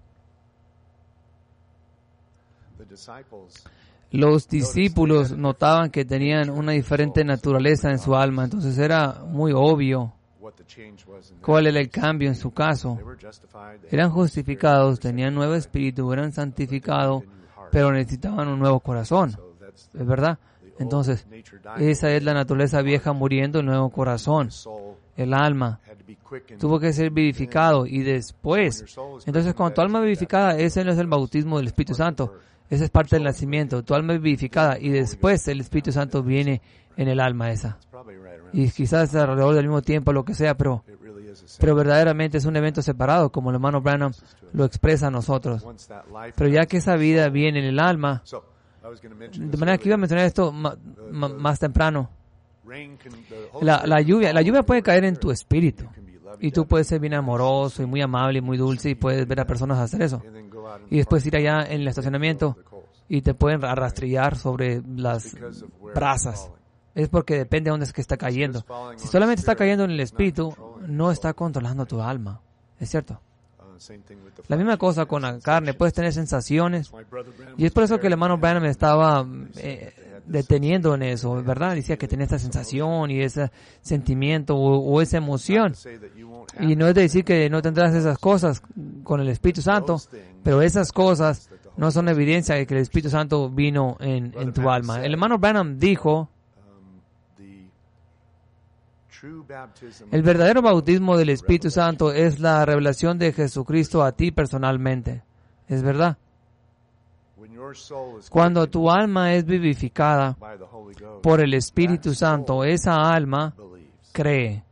the disciples Los discípulos notaban que tenían una diferente naturaleza en su alma, entonces era muy obvio what the change was in cuál their era el cambio en su caso. They were justified. They Eran had the Spirit, justificados, tenían nuevo espíritu, eran santificados, a new heart. pero necesitaban un nuevo corazón, So that's ¿es verdad? the old Entonces, nature dying. esa es la naturaleza vieja muriendo, el nuevo corazón, The soul el alma. had to be quickened. Tuvo que ser vivificado y después, entonces cuando tu alma es vivificada, ese no es el bautismo del Espíritu Santo, ese es parte del nacimiento, tu alma es vivificada y después el Espíritu Santo viene en el alma esa. It's probably right around. Y quizás alrededor del mismo tiempo, lo que sea, pero, It really is a sin. pero verdaderamente es un evento separado, como el hermano Branham lo expresa a nosotros. Once that life Pero ya que esa vida viene en el alma, So, I was going to mention de this manera que iba a earlier. mencionar esto ma- ma- más temprano, Rain can- the Holy la, Spirit la can lluvia, fall la lluvia on puede your caer en spirit. tu espíritu. You can be Y tú lovey-dovey puedes ser bien amoroso y muy amable y muy dulce y puedes ver a personas hacer eso. and then go out in Y the después ir parking allá lot en el and estacionamiento feel the coals. y te pueden arrastrillar sobre las Because of where brasas. it's falling. Es porque depende de dónde es que está cayendo. Si solamente está cayendo en el espíritu, no está controlando tu alma. ¿Es cierto? Uh, same thing with the La misma flesh. cosa con la carne. Puedes tener sensaciones. My brother Branham Y es was por eso que very el hermano clear. Branham estaba eh, deteniendo en eso, ¿verdad? Decía que tenía esta sensación y ese sentimiento o, o esa emoción. To say that you won't have Y no es de decir que no tendrás esas cosas con el Espíritu Santo, pero esas cosas no son evidencia de que el Espíritu Santo vino en, en tu alma. El hermano Branham dijo, um, the true baptism el verdadero bautismo del Espíritu Santo es la revelación de Jesucristo a ti personalmente. ¿Es verdad? when your soul is Cuando tu alma es vivificada by the Holy Ghost, por el Espíritu Santo, esa alma believes. cree.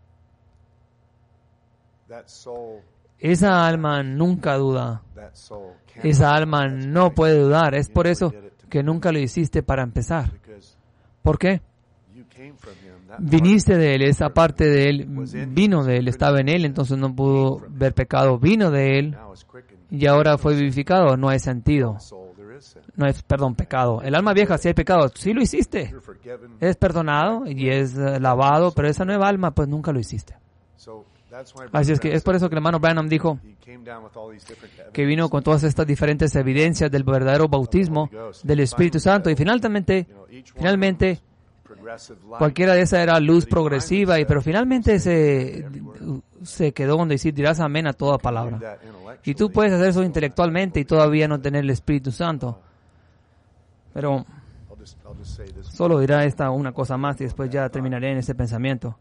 That soul, Esa alma nunca duda. that soul can't Esa alma no puede dudar. Es por eso que nunca lo hiciste para empezar. because ¿Por qué? you viniste de Él, esa parte de Él vino de Él, estaba en Él, entonces no pudo ver pecado, vino de Él y ahora fue vivificado, no hay sentido. No es, perdón, pecado. El alma vieja sí hay pecado, sí lo hiciste. Es perdonado y es uh, lavado, pero esa nueva alma pues nunca lo hiciste. Así es que es por eso que el hermano Branham dijo que vino con todas estas diferentes evidencias del verdadero bautismo del Espíritu Santo y finalmente, finalmente, cualquiera de esas era luz progresiva, y pero finalmente se, se quedó donde decir dirás amén a toda palabra. Y tú puedes hacer eso intelectualmente y todavía no tener el Espíritu Santo. Pero solo dirá esta una cosa más y después ya terminaré en ese pensamiento.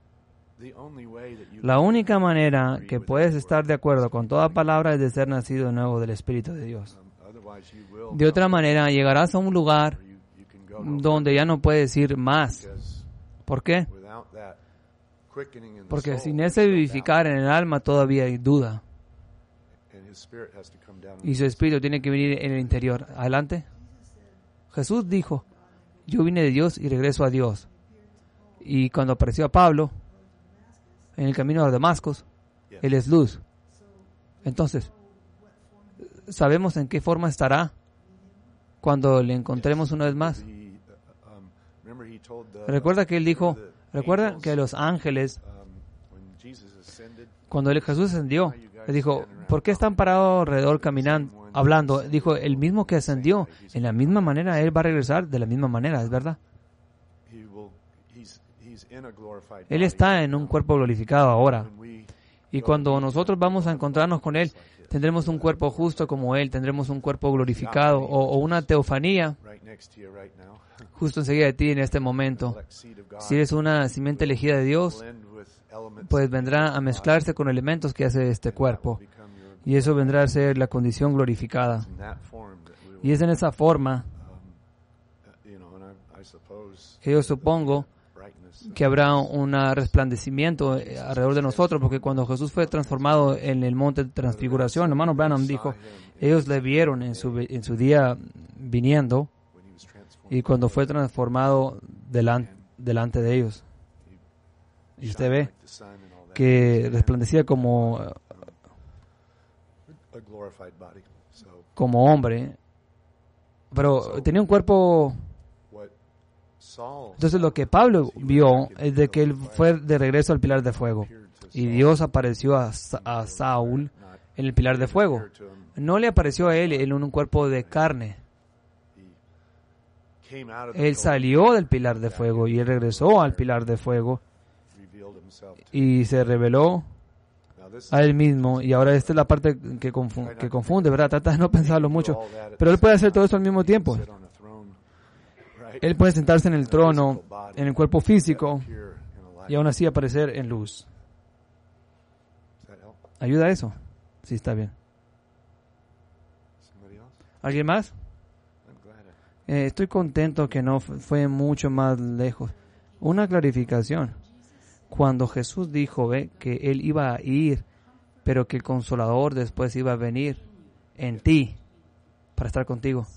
La única manera que puedes estar de acuerdo con toda palabra es de ser nacido de nuevo del Espíritu de Dios. De otra manera, llegarás a un lugar donde ya no puedes ir más. ¿Por qué? Porque sin ese vivificar en el alma todavía hay duda. Y su Espíritu tiene que venir en el interior. Adelante. Jesús dijo, yo vine de Dios y regreso a Dios. Y cuando apareció a Pablo en el camino a Damasco, Él es luz. Entonces, ¿sabemos en qué forma estará cuando le encontremos una vez más? Recuerda que Él dijo, recuerda que los ángeles, cuando él, Jesús ascendió, le dijo, ¿por qué están parados alrededor caminando, hablando? Dijo, el mismo que ascendió, en la misma manera, Él va a regresar de la misma manera, ¿es verdad? Él está en un cuerpo glorificado ahora. Y cuando nosotros vamos a encontrarnos con Él, tendremos un cuerpo justo como Él, tendremos un cuerpo glorificado o, o una teofanía justo enseguida de ti en este momento. Si eres una simiente elegida de Dios, pues vendrá a mezclarse con elementos que hace este cuerpo. Y eso vendrá a ser la condición glorificada. Y es en esa forma que yo supongo que habrá un resplandecimiento alrededor de nosotros, porque cuando Jesús fue transformado en el monte de transfiguración, el hermano Branham dijo, ellos le vieron en su, en su día viniendo, y cuando fue transformado delante, delante de ellos. Y usted ve que resplandecía como, como hombre, pero tenía un cuerpo. Entonces lo que Pablo vio es de que él fue de regreso al pilar de fuego. Y Dios apareció a, a Saúl en el pilar de fuego. No le apareció a él en un cuerpo de carne. Él salió del pilar de fuego y él regresó al pilar de fuego y se reveló a él mismo. Y ahora esta es la parte que confunde, que confunde, ¿verdad? Trata de no pensarlo mucho. Pero él puede hacer todo esto al mismo tiempo. Él puede sentarse en el trono, en el cuerpo físico, y aún así aparecer en luz. ¿Ayuda eso? Sí, está bien. ¿Alguien más? Eh, estoy contento que no fue mucho más lejos. Una clarificación. Cuando Jesús dijo, ve, que Él iba a ir, pero que el Consolador después iba a venir en ti para estar contigo.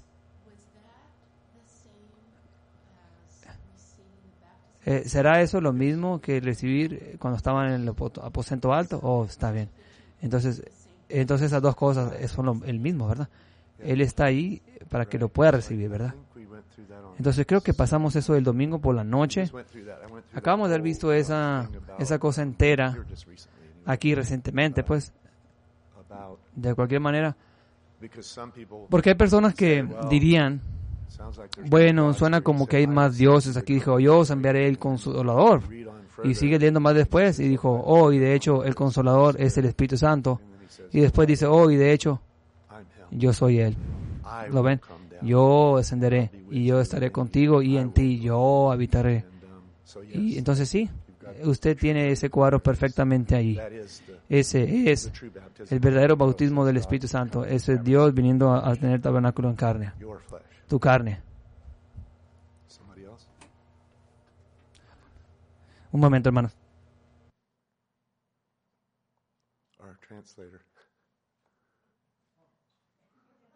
Eh, ¿Será eso lo mismo que recibir cuando estaban en el aposento alto? Oh, está bien. Entonces, entonces esas dos cosas son lo, el mismo, ¿verdad? Él está ahí para que lo pueda recibir, ¿verdad? Entonces creo que pasamos eso el domingo por la noche. Acabamos de haber visto esa, esa cosa entera aquí recientemente, pues, de cualquier manera. Porque hay personas que dirían, bueno, suena como que hay más dioses. Aquí dijo, yo os enviaré el Consolador. Y sigue leyendo más después y dijo, oh, y de hecho el Consolador es el Espíritu Santo. Y después dice, oh, y de hecho yo soy Él. ¿Lo ven? Yo descenderé y yo estaré contigo y en ti yo habitaré. Y entonces sí, usted tiene ese cuadro perfectamente ahí. Ese es el verdadero bautismo del Espíritu Santo. Ese es Dios viniendo a, a tener tabernáculo en carne. Tu carne. Un momento, hermanos. Our translator.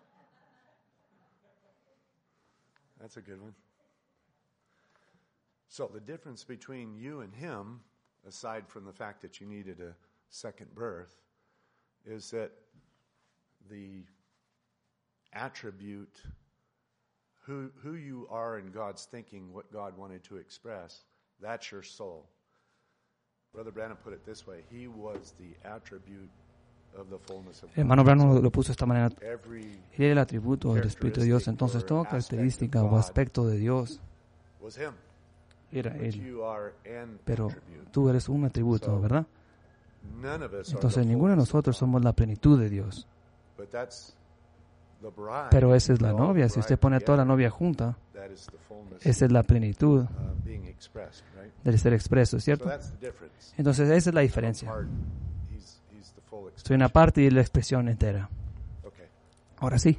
That's a good one. So the difference between you and him, aside from the fact that you needed a second birth, is that the attribute, who who you are in God's thinking, what God wanted to express, that's your soul. Brother Branham put it this way: He was the attribute of the fullness of God. El hermano Branham lo puso de esta manera. Every Él era el atributo del Espíritu de Dios. Entonces, toda característica o aspecto de Dios was Him. era But Él. you are an Pero attribute. tú eres un atributo, ¿verdad? None of us are Entonces, the ninguno de fullness of nosotros God. somos la plenitud de Dios. But that's the bride. Pero esa es la All the novia. Si usted pone a toda la bride novia junta, together, that is the fullness, esa es la plenitud uh, being expressed, right? del ser expreso, So ¿cierto? that's the difference. Entonces, esa es la I'm diferencia. part, he's, he's the full Soy una expression. parte y la expresión entera. Okay, Ahora sí.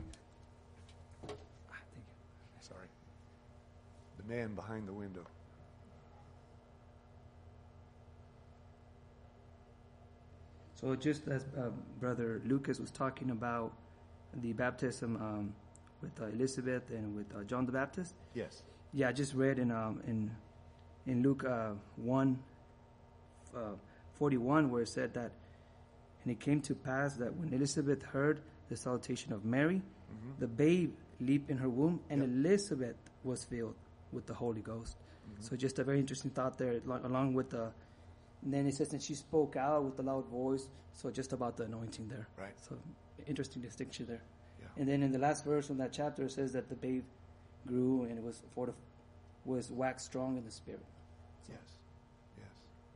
sorry. The man behind the window. So just as uh, Brother Lucas was talking about the baptism um, with uh, Elizabeth and with uh, John the Baptist, Yes. yeah, I just read in um, in in Luke uh, one uh, forty-one where it said that, and it came to pass that when Elizabeth heard the salutation of Mary, Mm-hmm. the babe leaped in her womb, and Yep. Elizabeth was filled with the Holy Ghost. Mm-hmm. So just a very interesting thought there, lo- along with the. And then it says that she spoke out with a loud voice. So just about the anointing there. Right. So interesting distinction there. Yeah. And then in the last verse from that chapter, it says that the babe grew and it was fortif- was waxed strong in the spirit. Yes. Yes.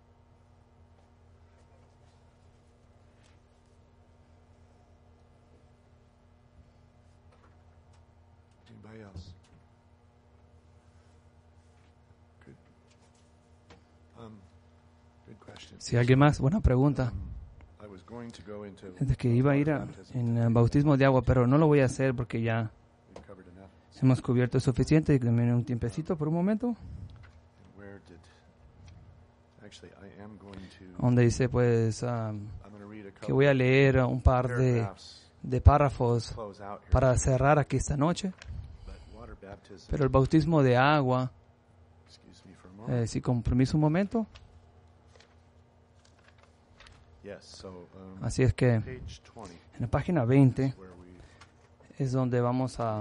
Anybody else? Good. Um, good question. Si alguien más, buena pregunta. Um, I was going to go into Es de que iba a ir a, baptism. en eh, bautismo de agua, pero no lo voy a hacer porque ya We covered enough. hemos cubierto suficiente. Y también un tiempecito por un momento. Where did actually I am going to Donde dice pues um, I'm going to read a que couple voy a leer un par de, paragraphs de párrafos close out here. para cerrar aquí esta noche. But water baptism. Pero el bautismo de agua, Excuse me for a moment. eh, si con permiso un momento. Yes, so um, Así es que page twenty en la página veinte where we es donde vamos a uh,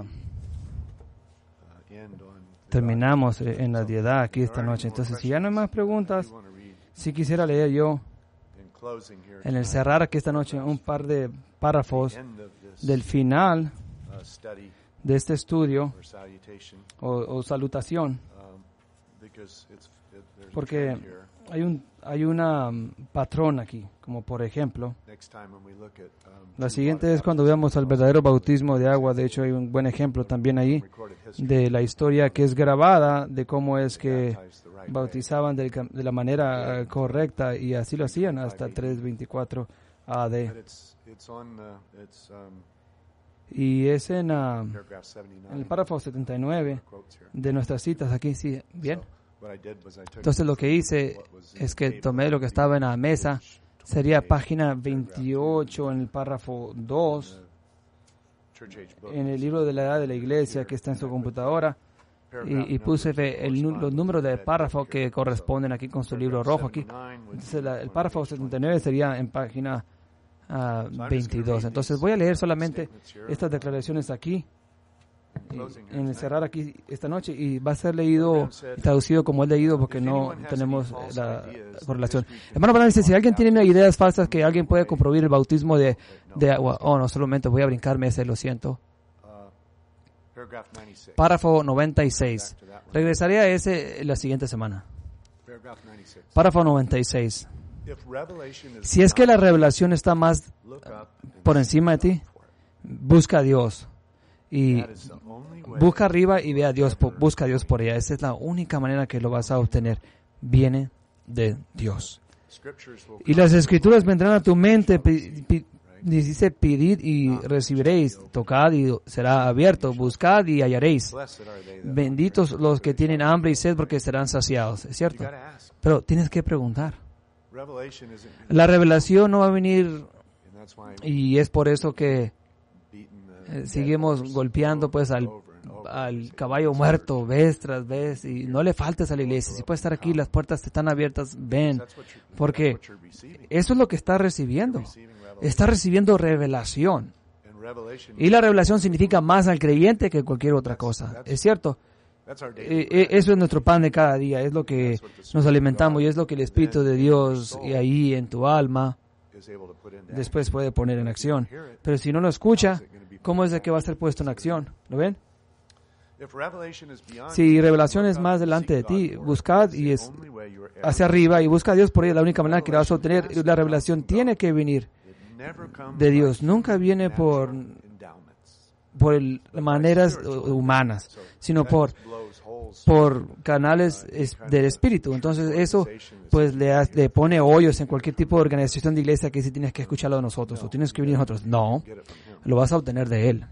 end on the terminamos God. eh, en la So, diedad aquí if esta there are any noche. more Entonces, si ya no hay más questions, I preguntas, do wanna read si quisiera leer yo in closing here en el tonight cerrar aquí esta noche un par de párrafos the end of this, del final uh, study de este estudio or salutation, o, o salutación, um, because it's it, there's a porque trend here. hay un hay una um, patrón aquí, como por ejemplo, Next time when we look at, um, la true siguiente water es cuando baptism, veamos al verdadero bautismo de agua. De hecho, hay un buen ejemplo también ahí recorded history, de la historia que es grabada de cómo es que baptized the right way. bautizaban del cam- de la manera eh, correcta, y así lo hacían hasta trescientos veinticuatro A D. But it's it's on uh, it's um, Y es en, ah, paragraph seventy-nine. en el párrafo setenta y nueve quotes here. de nuestras citas aquí. Sí, bien. So, what I did was I took Entonces lo que hice what was in es the que table, tomé lo que estaba en la mesa, page sería twenty-eight, página paragraph two, veintiocho en el párrafo dos, the church age book. en el libro de la edad de la iglesia que está en su computadora, y, y puse fe- el nu- los números de párrafo que corresponden aquí con su libro rojo aquí. Entonces la- el párrafo setenta y nueve sería en página ah, veintidós. Entonces voy a leer solamente estas declaraciones aquí, y- en el cerrar aquí esta noche, y va a ser leído y traducido como es leído porque no tenemos eh, la correlación. Hermano Branham dice, si alguien tiene ideas falsas que alguien puede comprobar el bautismo de, de agua. Oh, no, solamente voy a brincarme ese, lo siento. Párrafo noventa y seis. Regresaré a ese la siguiente semana. Párrafo noventa y seis. Si es que la revelación está más por encima de ti, busca a Dios. Y busca arriba y ve a Dios, po- busca a Dios por ella. Esa es la única manera que lo vas a obtener. Viene de Dios. Y las escrituras vendrán a tu mente. pi- pi- Dice, pedid y recibiréis, tocad y será abierto, buscad y hallaréis. Benditos los que tienen hambre y sed porque serán saciados. ¿Es cierto? Pero tienes que preguntar. La revelación no va a venir, y es por eso que eh, seguimos golpeando pues al al caballo muerto vez tras vez y no le faltes a la iglesia. Si puedes estar aquí, las puertas están abiertas, ven. Porque eso es lo que está recibiendo. Está recibiendo revelación. Y la revelación significa más al creyente que cualquier otra cosa. ¿Es cierto? Eh, eso es nuestro pan de cada día. Es lo que nos alimentamos y es lo que el Espíritu de Dios y ahí en tu alma después puede poner en acción. Pero si no lo escucha, ¿cómo es de que va a ser puesto en acción? ¿Lo ven? Si revelación es más delante de ti, buscad y es hacia arriba y busca a Dios por ella. La única manera que la vas a obtener, la revelación tiene que venir de Dios. Nunca viene por, por el, maneras humanas, sino por, por canales es, del Espíritu. Entonces eso pues le, le pone hoyos en cualquier tipo de organización de iglesia que si tienes que escucharlo de nosotros o tienes que venir a nosotros. No, lo vas a obtener de Él.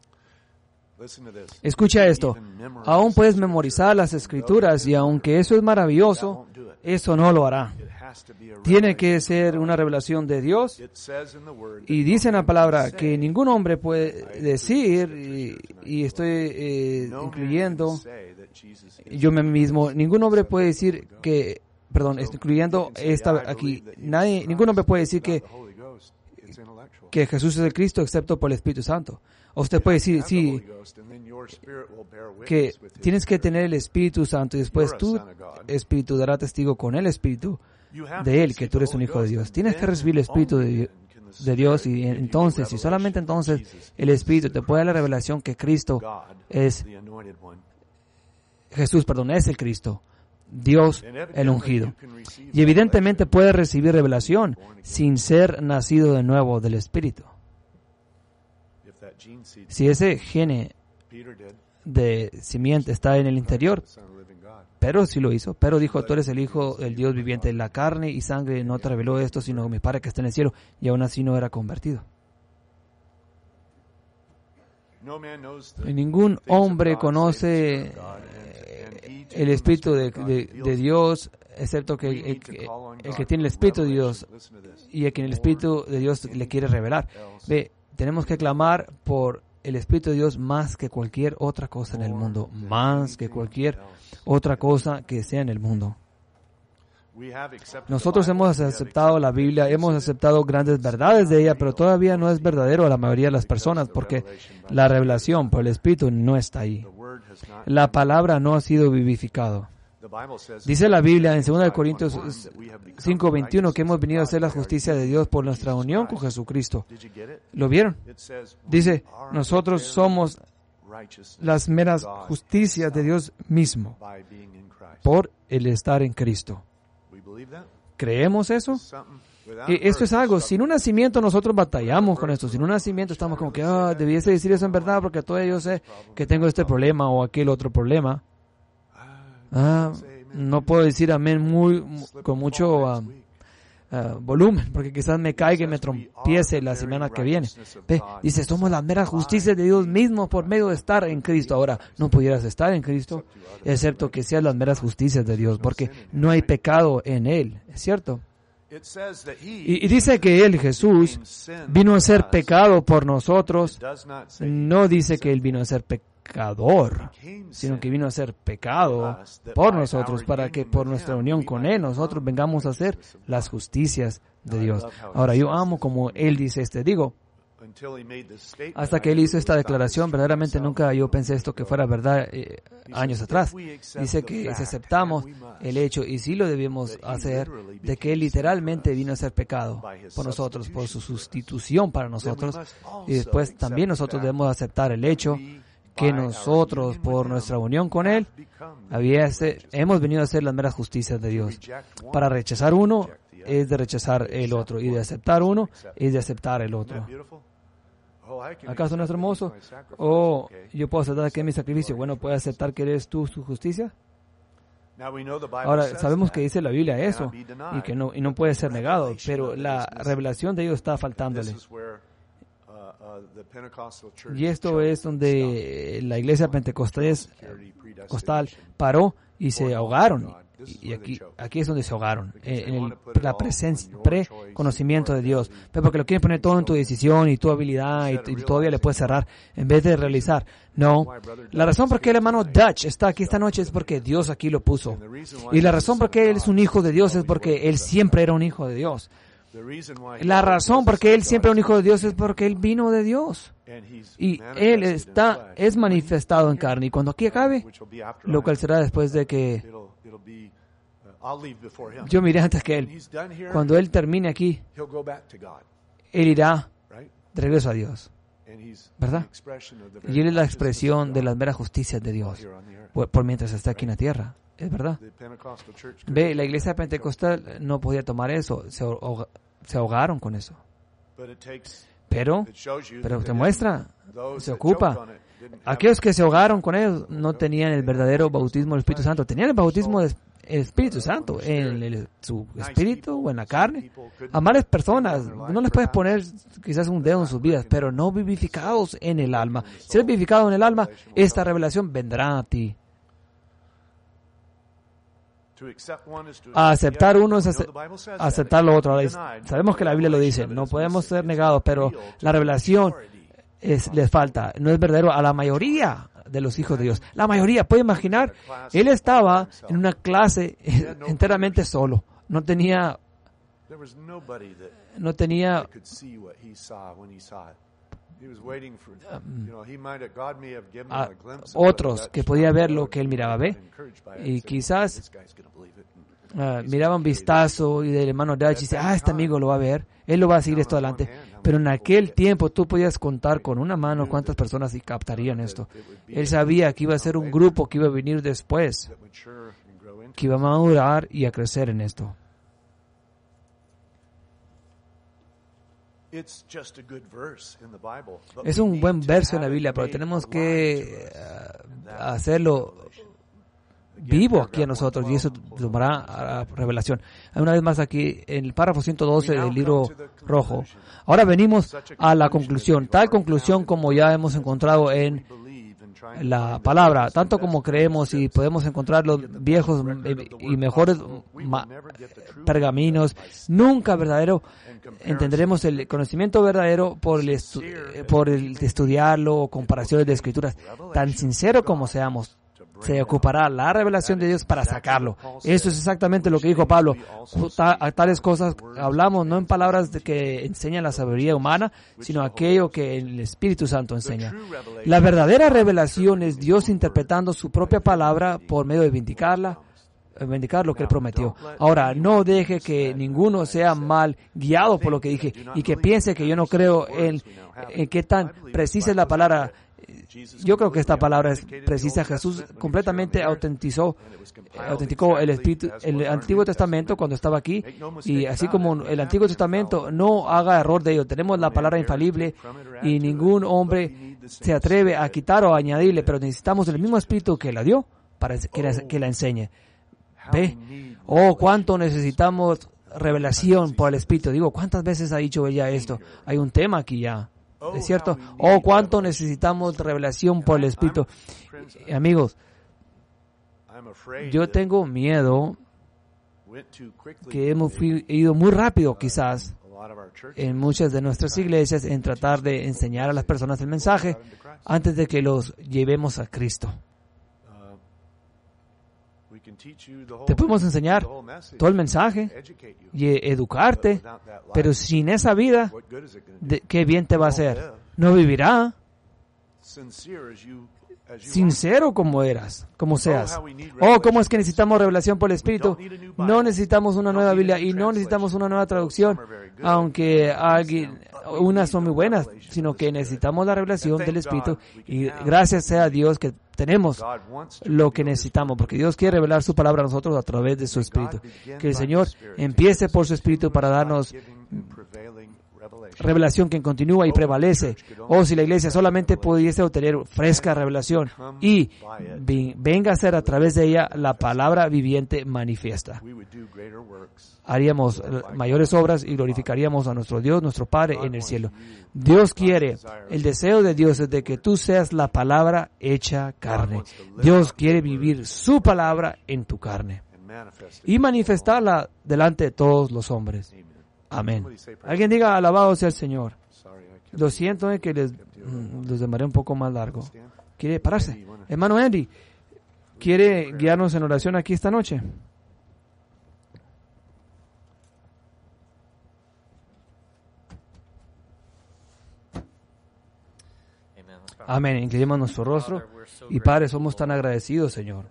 Escucha esto. Aún puedes memorizar las escrituras y aunque eso es maravilloso, eso no lo hará. Tiene que ser una revelación de Dios. Y dice en la palabra que ningún hombre puede decir, y, y estoy eh, incluyendo yo mismo, ningún hombre puede decir que, perdón, estoy incluyendo esta aquí, nadie, ningún hombre puede decir que, que Jesús es el Cristo excepto por el Espíritu Santo. O usted puede decir, sí, que tienes que tener el Espíritu Santo y después tu Espíritu dará testigo con el Espíritu de Él que tú eres un hijo de Dios. Tienes que recibir el Espíritu de, de Dios y entonces, y solamente entonces, el Espíritu te puede dar la revelación que Cristo es, Jesús, perdón, es el Cristo, Dios el ungido. Y evidentemente puedes recibir revelación sin ser nacido de nuevo del Espíritu. Si ese gene de simiente está en el interior, pero sí lo hizo, pero dijo, tú eres el Hijo del Dios viviente, la carne y sangre no te reveló esto, sino mi Padre que está en el cielo, y aún así no era convertido. Y ningún hombre conoce el Espíritu de, de, de Dios, excepto que el, el, el que tiene el Espíritu de Dios y el que en el Espíritu de Dios le quiere revelar. Ve, tenemos que clamar por el Espíritu de Dios más que cualquier otra cosa en el mundo, más que cualquier otra cosa que sea en el mundo. Nosotros hemos aceptado la Biblia, hemos aceptado grandes verdades de ella, pero todavía no es verdadero a la mayoría de las personas porque la revelación por el Espíritu no está ahí. La palabra no ha sido vivificado. Dice la Biblia en segunda de Corintios cinco veintiuno que hemos venido a hacer la justicia de Dios por nuestra unión con Jesucristo. ¿Lo vieron? Dice, nosotros somos las meras justicias de Dios mismo por el estar en Cristo. ¿Creemos eso? Y esto es algo, sin un nacimiento nosotros batallamos con esto. Sin un nacimiento estamos como que, ah, debiese decir eso en verdad porque todavía yo sé que tengo este problema o aquel otro problema. Ah, no puedo decir amén muy, con mucho uh, uh, volumen, porque quizás me caiga y me trompiece la semana que viene. Ve, dice, somos las meras justicias de Dios mismo por medio de estar en Cristo. Ahora, no pudieras estar en Cristo, excepto que seas las meras justicias de Dios, porque no hay pecado en Él, ¿es cierto? Y, y dice que Él, Jesús, vino a ser pecado por nosotros. No dice que Él vino a ser pecado. pecador, sino que vino a ser pecado por nosotros, para que por nuestra unión con Él nosotros vengamos a hacer las justicias de Dios. Ahora, yo amo como Él dice este, digo, hasta que Él hizo esta declaración, verdaderamente nunca yo pensé esto que fuera verdad eh, años atrás. Dice que si aceptamos el hecho, y sí lo debemos hacer, de que Él literalmente vino a ser pecado por nosotros, por su sustitución para nosotros, y después también nosotros debemos aceptar el hecho que nosotros, por nuestra unión con Él, había ser, hemos venido a ser las meras justicias de Dios. Para rechazar uno es de rechazar el otro, y de aceptar uno es de aceptar el otro. ¿Acaso no es hermoso? ¿O yo puedo aceptar que es mi sacrificio? Bueno, ¿puedes aceptar que eres tú su justicia? Ahora, sabemos que dice la Biblia eso, y que no, y no puede ser negado, pero la revelación de ellos está faltándole. Y esto es donde la iglesia pentecostal paró y se ahogaron Y aquí, aquí es donde se ahogaron, en el, la presencia, pre-conocimiento de Dios. Pero porque lo quieren poner todo en tu decisión y tu habilidad y, y todavía le puedes cerrar en vez de realizar. No. La razón por qué el hermano Dutch está aquí esta noche es porque Dios aquí lo puso. Y la razón por qué él es un hijo de Dios es porque él siempre era un hijo de Dios. La razón por qué él siempre es un hijo de Dios es porque él vino de Dios. Y él está, es manifestado en carne. Y cuando aquí acabe, lo cual será después de que yo miré antes que él. Cuando él termine aquí, él irá de regreso a Dios. ¿Verdad? Y él es la expresión de las meras justicias de Dios por, por mientras está aquí en la tierra. Es verdad. Ve, la iglesia pentecostal no podía tomar eso. Se, ahoga, se ahogaron con eso. Pero, pero te muestra, se ocupa. Aquellos que se ahogaron con ellos no tenían el verdadero bautismo del Espíritu Santo. Tenían el bautismo del Espíritu Santo en el, su espíritu o en la carne. Amables personas, no les puedes poner quizás un dedo en sus vidas, pero no vivificados en el alma. Si eres vivificado en el alma, esta revelación vendrá a ti. A aceptar uno es ace- aceptar lo otro. Sabemos que la Biblia lo dice, no podemos ser negados, pero la revelación es, les falta. No es verdadero a la mayoría de los hijos de Dios. La mayoría, puede imaginar, él estaba en una clase enteramente solo. No tenía, no tenía a otros que podía ver lo que él miraba, ¿ve? Y quizás uh, miraba un vistazo y del hermano Dutch dice, ah, este amigo lo va a ver, él lo va a seguir esto adelante. Pero en aquel tiempo tú podías contar con una mano cuántas personas captarían esto. Él sabía que iba a ser un grupo que iba a venir después, que iba a madurar y a crecer en esto. Es un buen verso en la Biblia, pero tenemos que uh, hacerlo vivo aquí a nosotros, y eso tomará a revelación. Una vez más aquí, en el párrafo ciento doce del libro rojo. Ahora venimos a la conclusión, tal conclusión como ya hemos encontrado en la palabra, tanto como creemos y podemos encontrar los viejos y mejores ma- pergaminos, nunca verdadero entenderemos el conocimiento verdadero por el, estu- por el estudiarlo o comparaciones de escrituras. Tan sincero como seamos, se ocupará la revelación de Dios para sacarlo. Eso es exactamente lo que dijo Pablo. A tales cosas hablamos no en palabras de que enseñan la sabiduría humana, sino aquello que el Espíritu Santo enseña. La verdadera revelación es Dios interpretando su propia palabra por medio de vindicarla, vindicar lo que Él prometió. Ahora, no deje que ninguno sea mal guiado por lo que dije y que piense que yo no creo en, en qué tan precisa es la palabra. Yo creo que esta palabra es precisa. Jesús completamente autentizó, autenticó el Espíritu, el Antiguo Testamento cuando estaba aquí, y así como el Antiguo Testamento, no haga error de ello. Tenemos la palabra infalible y ningún hombre se atreve a quitar o a añadirle, pero necesitamos el mismo Espíritu que la dio para que la, que la enseñe. ¿Ve? Oh, cuánto necesitamos revelación por el Espíritu. Digo, ¿cuántas veces ha dicho ella esto? Hay un tema aquí ya. ¿Es cierto? Oh, cuánto necesitamos revelación por el Espíritu. Amigos, yo tengo miedo que hemos ido muy rápido, quizás, en muchas de nuestras iglesias, en tratar de enseñar a las personas el mensaje antes de que los llevemos a Cristo. Te podemos enseñar todo el mensaje y educarte, pero sin esa vida, ¿de qué bien te va a hacer? No vivirá. Sincero como eras, como seas. Oh, ¿cómo es que necesitamos revelación por el Espíritu? No necesitamos una nueva Biblia y no necesitamos una nueva traducción, aunque alguien, unas son muy buenas, sino que necesitamos la revelación del Espíritu, y gracias sea a Dios que tenemos lo que necesitamos, porque Dios quiere revelar su palabra a nosotros a través de su Espíritu. Que el Señor empiece por su Espíritu para darnos revelación que continúa y prevalece. O si la iglesia solamente pudiese obtener fresca revelación y venga a ser a través de ella la palabra viviente manifiesta, haríamos mayores obras y glorificaríamos a nuestro Dios, nuestro Padre en el cielo. Dios quiere, el deseo de Dios es de que tú seas la palabra hecha carne. Dios quiere vivir su palabra en tu carne. y manifestarla delante de todos los hombres. Amén. Alguien diga, alabado sea el Señor. Lo siento es que les, los demoré un poco más largo. ¿Quiere pararse? Hermano Henry, ¿quiere guiarnos en oración aquí esta noche? Amén. Inclinemos nuestro rostro. Y Padre, somos tan agradecidos, Señor.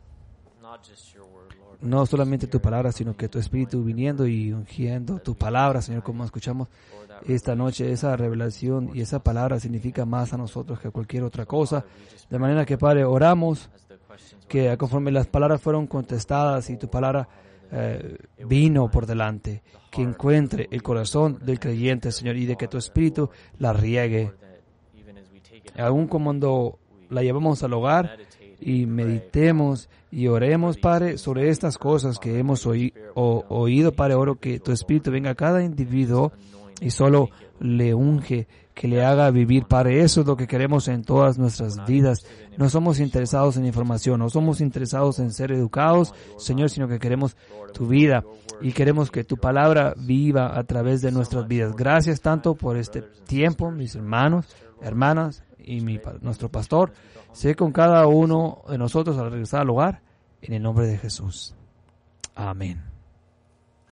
No solamente tu palabra, sino que tu Espíritu viniendo y ungiendo tu palabra, Señor, como escuchamos esta noche. Esa revelación y esa palabra significa más a nosotros que cualquier otra cosa. De manera que, Padre, oramos que conforme las palabras fueron contestadas y tu palabra eh, vino por delante, que encuentre el corazón del creyente, Señor, y de que tu Espíritu la riegue. Aún cuando la llevamos al hogar y meditemos y oremos, Padre, sobre estas cosas que hemos oí, o, oído, Padre, oro que tu Espíritu venga a cada individuo y solo le unge, que le haga vivir, Padre. Eso es lo que queremos en todas nuestras vidas. No somos interesados en información, no somos interesados en ser educados, Señor, sino que queremos tu vida y queremos que tu palabra viva a través de nuestras vidas. Gracias tanto por este tiempo, mis hermanos, hermanas y mi, nuestro pastor. Sé con cada uno de nosotros al regresar al hogar, en el nombre de Jesús. Amén.